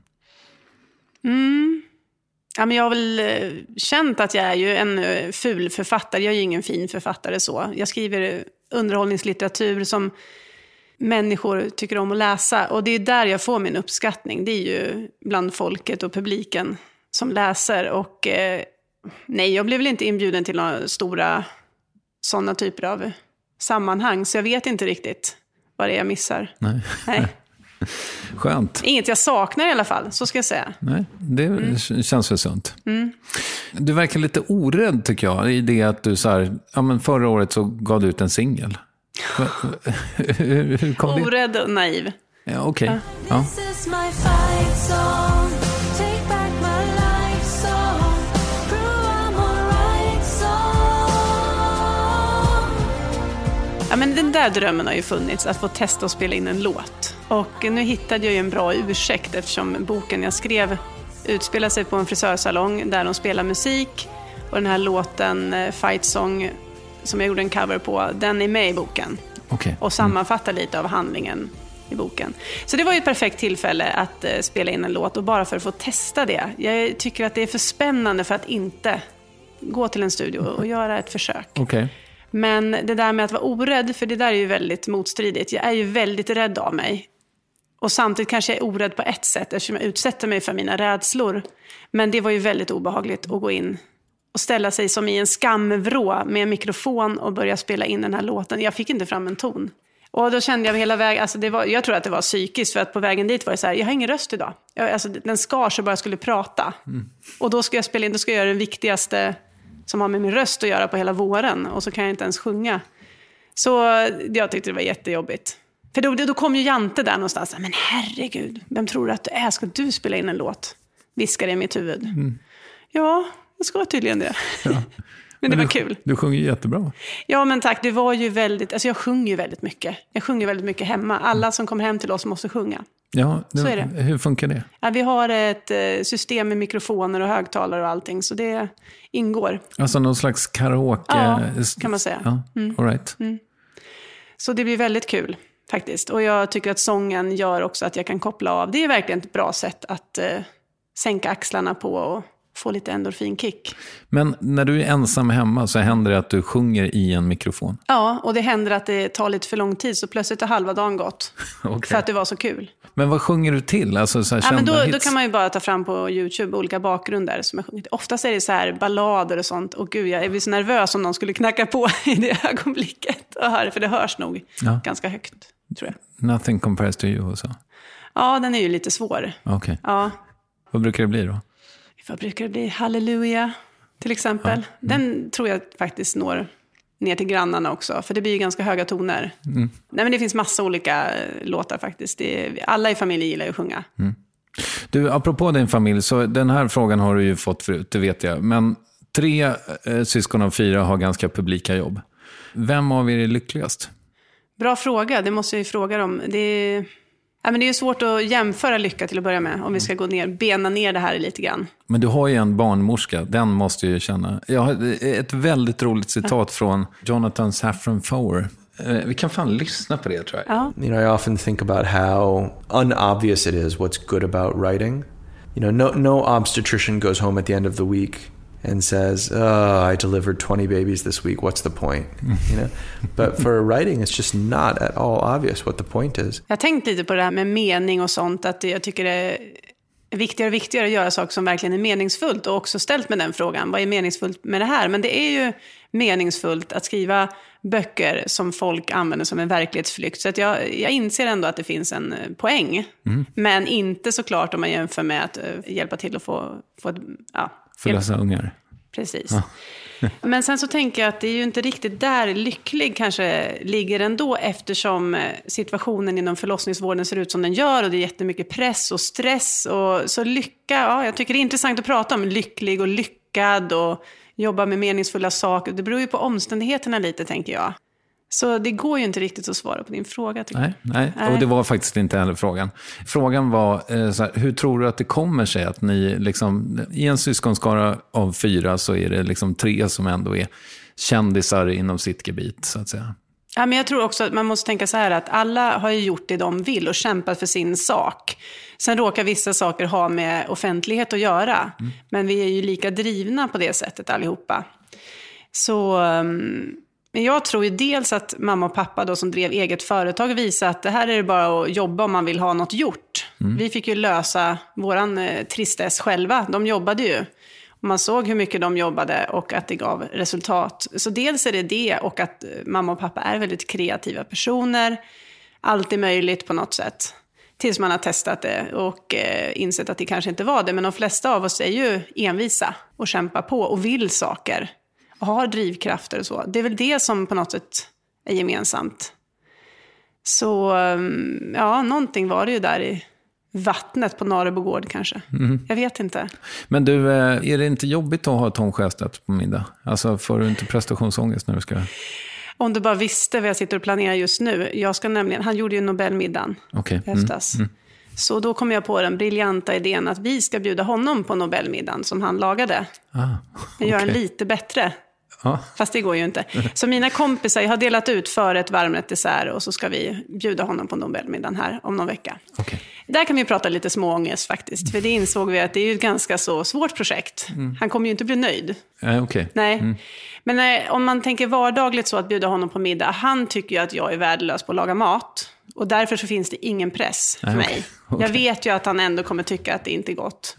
Ja, men jag har väl känt att jag är ju en ful författare. Jag är ju ingen fin författare så. Jag skriver underhållningslitteratur som människor tycker om att läsa. Och det är där jag får min uppskattning. Det är ju bland folket och publiken som läser. Och nej, jag blev väl inte inbjuden till några stora sådana typer av sammanhang. Så jag vet inte riktigt vad det är jag missar. Nej. Skönt. Inget jag saknar i alla fall, så ska jag säga. Nej, det känns väl sunt. Du verkar lite orädd tycker jag i det att du så här, ja men förra året så gav du ut en singel. Hur kom det? Orädd och naiv. Ja, okej. Ja. Ja, men den där drömmen har ju funnits, att få testa att spela in en låt. Och nu hittade jag ju en bra ursäkt eftersom boken jag skrev utspelar sig på en frisörsalong där de spelar musik. Och den här låten, Fight Song, som jag gjorde en cover på, den är med i boken. Okay. Och sammanfattar lite av handlingen i boken. Så det var ju ett perfekt tillfälle att spela in en låt och bara för att få testa det. Jag tycker att det är för spännande för att inte gå till en studio och göra ett försök. Okay. Men det där med att vara orädd, för det där är ju väldigt motstridigt. Jag är ju väldigt rädd av mig. Och samtidigt kanske jag är orädd på ett sätt eftersom jag utsätter mig för mina rädslor. Men det var ju väldigt obehagligt att gå in och ställa sig som i en skamvrå med en mikrofon och börja spela in den här låten. Jag fick inte fram en ton. Och då kände jag hela vägen, alltså jag tror att det var psykiskt, för att på vägen dit var det så här, jag har ingen röst idag. Den skar så bara jag skulle prata. Och då ska jag spela in, då ska jag göra det viktigaste som har med min röst att göra på hela våren. Och så kan jag inte ens sjunga. Så jag tyckte det var jättejobbigt. För då kom ju Jante där någonstans. Men herregud, vem tror du att du är? Ska du spela in en låt? Viskade i mitt huvud. Ja, jag ska tydligen det. Ja. Men det var kul. Du sjunger ju jättebra. Ja, men tack. Det var ju väldigt... Alltså jag sjunger ju väldigt mycket. Jag sjunger väldigt mycket hemma. Alla som kommer hem till oss måste sjunga. Ja, så är det. Hur funkar det? Ja, vi har ett system med mikrofoner och högtalare och allting. Så det ingår. Alltså någon slags karaoke... Ja, kan man säga. Ja, all right. Så det blir väldigt kul faktiskt. Och jag tycker att sången gör också att jag kan koppla av. Det är verkligen ett bra sätt att sänka axlarna på och få lite endorfinkick. Men när du är ensam hemma så händer det att du sjunger i en mikrofon? Ja, och det händer att det tar lite för lång tid så plötsligt har halva dagen gått. Okay. För att det var så kul. Men vad sjunger du till? Alltså så här kända men hits? Då kan man ju bara ta fram på YouTube olika bakgrunder som jag sjungit. Oftast är det så här ballader och sånt. Och gud, jag är så nervös om någon skulle knacka på i det ögonblicket. För det hörs nog ganska högt, tror jag. Nothing compares to you och så? Ja, den är ju lite svår. Okay. Ja. Vad brukar det bli då? Vad brukar det bli? Halleluja, till exempel. Ja. Den tror jag faktiskt når ner till grannarna också. För det blir ju ganska höga toner. Nej, men det finns massa olika låtar faktiskt. Alla i familjen gillar ju att sjunga. Du, apropå din familj, så den här frågan har du ju fått förut, det vet jag. Men 3 syskon av 4 har ganska publika jobb. Vem av er är lyckligast? Bra fråga, det måste jag ju fråga dem. Ja, men det är ju svårt att jämföra lycka till att börja med, om vi ska bena ner det här lite grann. Men du har ju en barnmorska, den måste ju känna. Jag har ett väldigt roligt citat från Jonathan Safran Foer. Vi kan fan lyssna på det, tror jag. Ja. You know, I often think about how unobvious it is what's good about writing. You know, no obstetrician goes home at the end of the week and says, I delivered 20 babies this week, what's the point? You know? But for writing, it's just not at all obvious what the point is. Jag har tänkt lite på det här med mening och sånt, att jag tycker det är viktigare och viktigare att göra saker som verkligen är meningsfullt, och också ställt med den frågan, vad är meningsfullt med det här? Men det är ju meningsfullt att skriva böcker som folk använder som en verklighetsflykt. Så att jag inser ändå att det finns en poäng, men inte såklart om man jämför med att hjälpa till att få ett... Ja, förlösa ungar. Precis. Ja. Men sen så tänker jag att det är ju inte riktigt där lycklig kanske ligger ändå, eftersom situationen inom förlossningsvården ser ut som den gör, och det är jättemycket press och stress. Och så lycka, jag tycker det är intressant att prata om lycklig och lyckad och jobba med meningsfulla saker. Det beror ju på omständigheterna lite, tänker jag. Så det går ju inte riktigt att svara på din fråga. Nej, och det var faktiskt inte heller frågan. Frågan var så här, hur tror du att det kommer sig att ni liksom, i en syskonskara av 4 så är det liksom 3 som ändå är kändisar inom sitt gebit, så att säga? Ja, men jag tror också att man måste tänka så här, att alla har ju gjort det de vill och kämpat för sin sak. Sen råkar vissa saker ha med offentlighet att göra. Men vi är ju lika drivna på det sättet allihopa. Så... Men jag tror ju dels att mamma och pappa då, som drev eget företag, visade att det här är det bara att jobba om man vill ha något gjort. Vi fick ju lösa våran tristess själva. De jobbade ju. Och man såg hur mycket de jobbade och att det gav resultat. Så dels är det, och att mamma och pappa är väldigt kreativa personer. Allt är möjligt på något sätt. Tills man har testat det och insett att det kanske inte var det. Men de flesta av oss är ju envisa och kämpar på och vill saker. Och har drivkrafter och så. Det är väl det som på något sätt är gemensamt. Så ja, någonting var det ju där i vattnet på Narebogård kanske. Jag vet inte. Men du, är det inte jobbigt att ha Tom Sjöstedt på middag? Alltså, får du inte prestationsångest när du ska... Om du bara visste vad jag sitter och planerar just nu. Jag ska nämligen, han gjorde ju Nobelmiddagen i höstas. Så då kom jag på den briljanta idén att vi ska bjuda honom på Nobelmiddagen som han lagade. Men göra en lite bättre. Fast det går ju inte. Så mina kompisar, jag har delat ut för ett varmrätt dessert, och så ska vi bjuda honom på Nobelmiddagen här om någon vecka. Där kan vi prata lite småångest faktiskt. För det insåg vi att det är ju ett ganska så svårt projekt. Han kommer ju inte bli nöjd. Nej. Men om man tänker vardagligt så att bjuda honom på middag. Han tycker ju att jag är värdelös på att laga mat. Och därför så finns det ingen press för mig. Jag vet ju att han ändå kommer tycka att det inte är gott.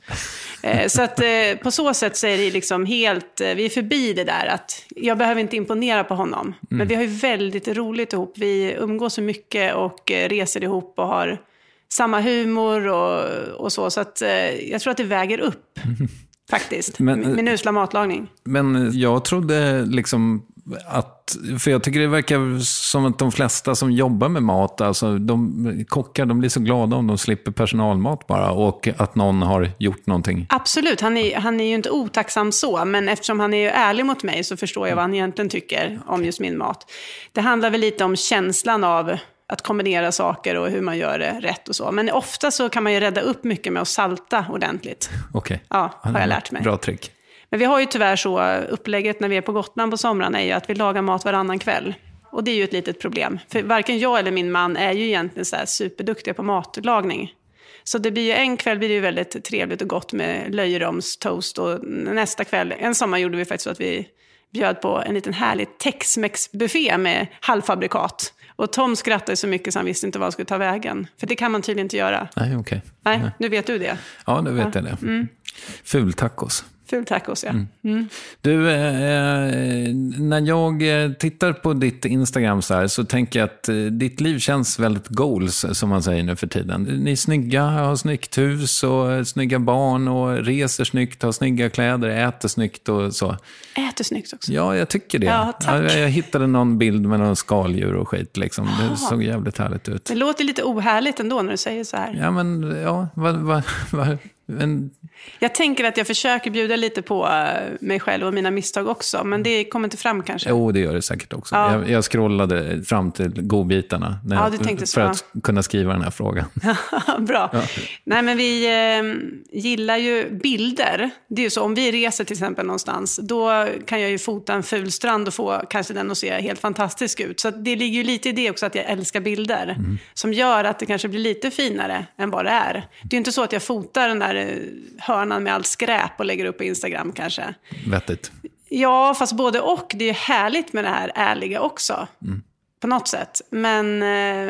Så att på så sätt så är det liksom helt, vi är förbi det där att jag behöver inte imponera på honom. Men vi har ju väldigt roligt ihop. Vi umgås så mycket och reser ihop och har samma humor och så. Så att jag tror att det väger upp faktiskt. Min usla matlagning. Men jag trodde liksom att, för jag tycker det verkar som att de flesta som jobbar med mat, alltså kockar, de blir så glada om de slipper personalmat bara, och att någon har gjort någonting. Absolut, han är ju inte otacksam så, men eftersom han är ju ärlig mot mig så förstår jag vad han egentligen tycker om just min mat. Det handlar väl lite om känslan av att kombinera saker och hur man gör det rätt och så. Men ofta så kan man ju rädda upp mycket med att salta ordentligt. Ja, har jag lärt mig. Bra trick. Men vi har ju tyvärr så, upplägget när vi är på Gotland på somrarna är ju att vi lagar mat varannan kväll. Och det är ju ett litet problem. För varken jag eller min man är ju egentligen så här superduktiga på matlagning. Så det blir ju en kväll blir det ju väldigt trevligt och gott med löjromstoast. Och nästa kväll, en sommar gjorde vi faktiskt så att vi bjöd på en liten härlig Tex-Mex-buffé med halvfabrikat. Och Tom skrattade så mycket så han visste inte vad han skulle ta vägen. För det kan man tydligen inte göra. Nej, nu vet du det. Ja, nu vet jag det. Fultacos. Fultacos, ja. Du, när jag tittar på ditt Instagram så här, så tänker jag att ditt liv känns väldigt goals, som man säger nu för tiden. Ni är snygga, har snyggt hus och snygga barn och reser snyggt, har snygga kläder, äter snyggt och så. Äter snyggt också? Ja, jag tycker det. Ja, tack. Jag hittade någon bild med någon skaldjur och skit liksom. Det såg jävligt härligt ut. Det låter lite ohärligt ändå när du säger så här. Ja, men ja, Men... Jag tänker att jag försöker bjuda lite på mig själv och mina misstag också. Men det kommer inte fram kanske. Jo, det gör det säkert också. Ja. Jag scrollade fram till godbitarna för att kunna skriva den här frågan. Bra. Ja. Nej, men vi gillar ju bilder. Det är ju så, om vi reser till exempel någonstans, då kan jag ju fota en ful strand och få kanske den att se helt fantastisk ut. Så det ligger ju lite i det också, att jag älskar bilder. Som gör att det kanske blir lite finare än vad det är. Det är ju inte så att jag fotar den där hörnan med allt skräp och lägger upp på Instagram kanske. Vettigt. Ja, fast både och. Det är härligt med det här ärliga också. På något sätt. Men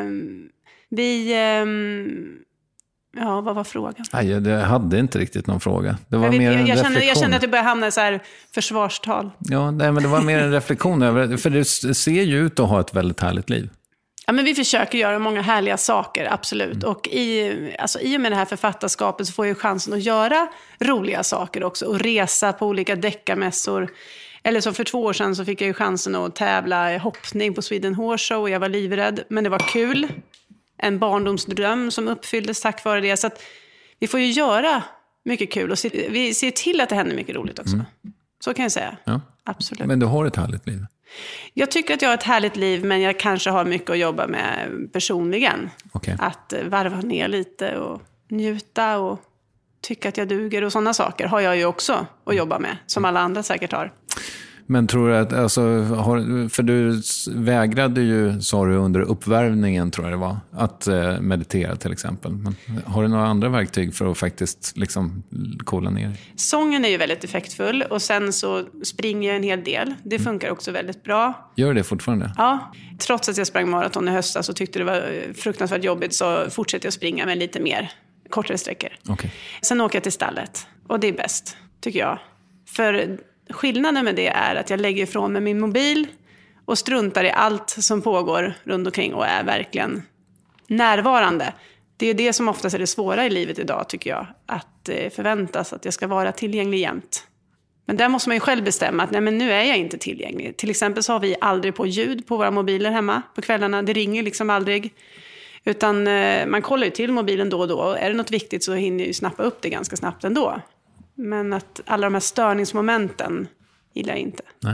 ja, vad var frågan? Nej, jag hade inte riktigt någon fråga. Det var mer en reflektion. Jag kände att det började hamna i så här försvarstal. Ja, nej, men det var mer en reflektion över det. För det ser ju ut att ha ett väldigt härligt liv. Ja, men vi försöker göra många härliga saker, absolut. Och i och med det här författarskapet så får jag chansen att göra roliga saker också. Och resa på olika deckarmässor. Eller som för 2 år sedan så fick jag ju chansen att tävla i hoppning på Sweden Horse Show. Och jag var livrädd, men det var kul. En barndomsdröm som uppfylldes tack vare det. Så att vi får ju göra mycket kul. Och vi ser till att det händer mycket roligt också. Så kan jag säga. Ja. Absolut. Men du har ett härligt liv. Jag tycker att jag har ett härligt liv, men jag kanske har mycket att jobba med personligen. Okay. Att varva ner lite och njuta och tycka att jag duger och sådana saker har jag ju också att jobba med, som alla andra säkert har. Men tror du att, för du vägrade ju, sa du, under uppvärmningen tror jag det var, att meditera till exempel. Men har du några andra verktyg för att faktiskt liksom coola ner? Sången är ju väldigt effektfull och sen så springer jag en hel del. Det funkar också väldigt bra. Gör det fortfarande? Ja, trots att jag sprang maraton i höstas så tyckte det var fruktansvärt jobbigt, så fortsätter jag springa med lite mer kortare sträckor. Okay. Sen åker jag till stallet och det är bäst, tycker jag. För skillnaden med det är att jag lägger ifrån mig min mobil och struntar i allt som pågår runt omkring och är verkligen närvarande. Det är det som oftast är det svåra i livet idag, tycker jag. Att förväntas att jag ska vara tillgänglig jämt. Men där måste man ju själv bestämma att nej, men nu är jag inte tillgänglig. Till exempel så har vi aldrig på ljud på våra mobiler hemma på kvällarna. Det ringer liksom aldrig. Utan man kollar ju till mobilen då och då. Är det något viktigt så hinner ju snappa upp det ganska snabbt ändå. Men att alla de här störningsmomenten gillar jag inte. Nej.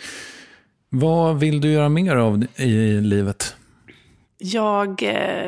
Vad vill du göra mer av i livet? Jag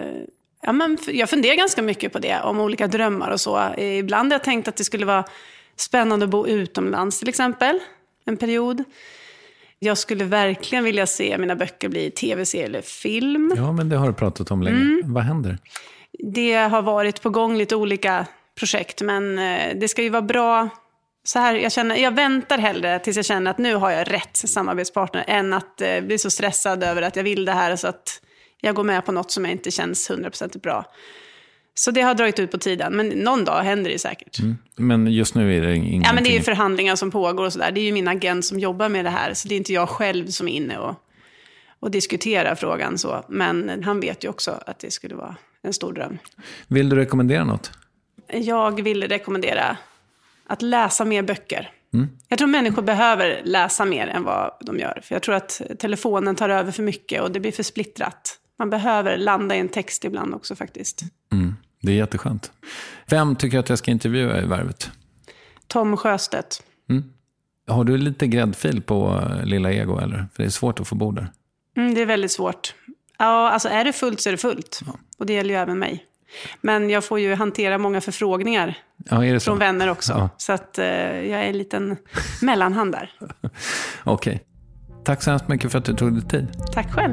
funderar ganska mycket på det. Om olika drömmar och så. Ibland har jag tänkt att det skulle vara spännande att bo utomlands till exempel. En period. Jag skulle verkligen vilja se mina böcker bli tv-serie eller film. Ja, men det har du pratat om länge. Vad händer? Det har varit på gång lite olika projekt, men det ska ju vara bra. Så här, jag väntar hellre tills jag känner att nu har jag rätt samarbetspartner än att bli så stressad över att jag vill det här så att jag går med på något som inte känns 100% bra. Så det har dragit ut på tiden, men någon dag händer det säkert. Men just nu är det ingenting. Ja, men det är ju förhandlingar som pågår och sådär. Det är ju min agent som jobbar med det här, så det är inte jag själv som är inne och diskuterar frågan så. Men han vet ju också att det skulle vara en stor dröm. Vill du rekommendera något? Jag vill rekommendera att läsa mer böcker. Jag tror människor behöver läsa mer än vad de gör. För jag tror att telefonen tar över för mycket och det blir för splittrat. Man behöver landa i en text ibland också faktiskt. Det är jätteskönt. Vem tycker att jag ska intervjua i Värvet? Tom Sjöstedt. Har du lite gräddfil på Lilla Ego eller? För det är svårt att få bo där. Det är väldigt svårt. Ja, alltså är det fullt så är det fullt. Ja. Och det gäller ju även mig. Men jag får ju hantera många förfrågningar från vänner också. Ja. Så att jag är en liten mellanhand där. Okej. Tack så hemskt mycket för att du tog dig tid. Tack själv.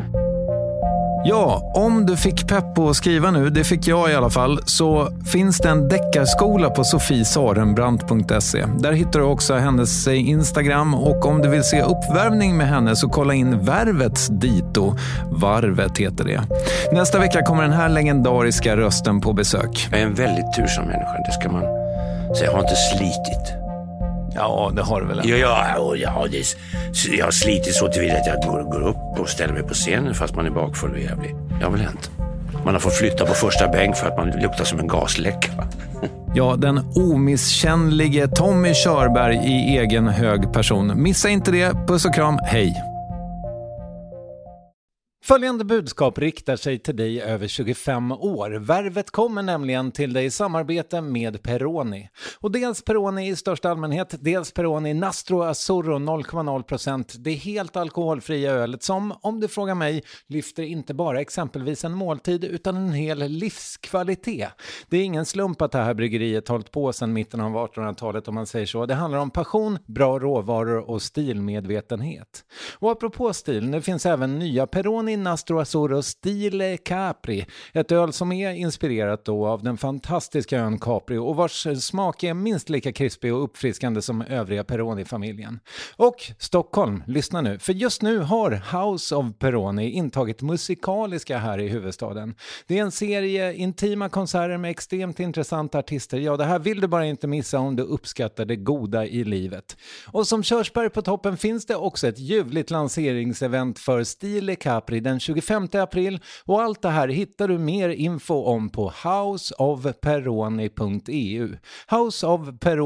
Ja, om du fick pepp på att skriva nu, det fick jag i alla fall, så finns det en deckarskola på sofiesarenbrant.se. Där hittar du också hennes Instagram, och om du vill se uppvärmning med henne så kolla in Värvets dito. Varvet heter det. Nästa vecka kommer den här legendariska rösten på besök. Jag är en väldigt tursam människa, det ska man säga. Jag har inte slitit. Ja, det har du väl. Jag har slitit så tillvida att jag går upp och ställer mig på scenen fast man är bakfull och jävlig. Det har väl hänt. Man har fått flytta på första bänk för att man luktar som en gasläcka. Ja, den omisskännlige Tommy Körberg i egen hög person. Missa inte det. Puss och kram. Hej. Följande budskap riktar sig till dig över 25 år. Värvet kommer nämligen till dig i samarbete med Peroni. Och dels Peroni i största allmänhet, dels Peroni Nastro Azzurro 0,0%. Det är helt alkoholfria ölet som, om du frågar mig, lyfter inte bara exempelvis en måltid utan en hel livskvalitet. Det är ingen slump att det här bryggeriet hållit på sedan mitten av 1800-talet om man säger så. Det handlar om passion, bra råvaror och stilmedvetenhet. Och apropå stil, nu finns även nya Peroni Nastro Azzurro Stile Capri, ett öl som är inspirerat då av den fantastiska ön Capri och vars smak är minst lika krispig och uppfriskande som övriga Peroni-familjen. Och Stockholm, lyssna nu, för just nu har House of Peroni intagit musikaliska här i huvudstaden. Det är en serie intima konserter med extremt intressanta artister. Ja, det här vill du bara inte missa om du uppskattar det goda i livet. Och som körsbär på toppen finns det också ett ljuvligt lanseringsevent för Stile Capri den 25 april och allt det här hittar du mer info om på houseofperoni.eu.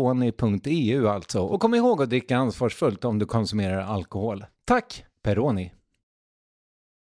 Houseofperoni.eu alltså. Och kom ihåg att dricka ansvarsfullt om du konsumerar alkohol. Tack, Peroni!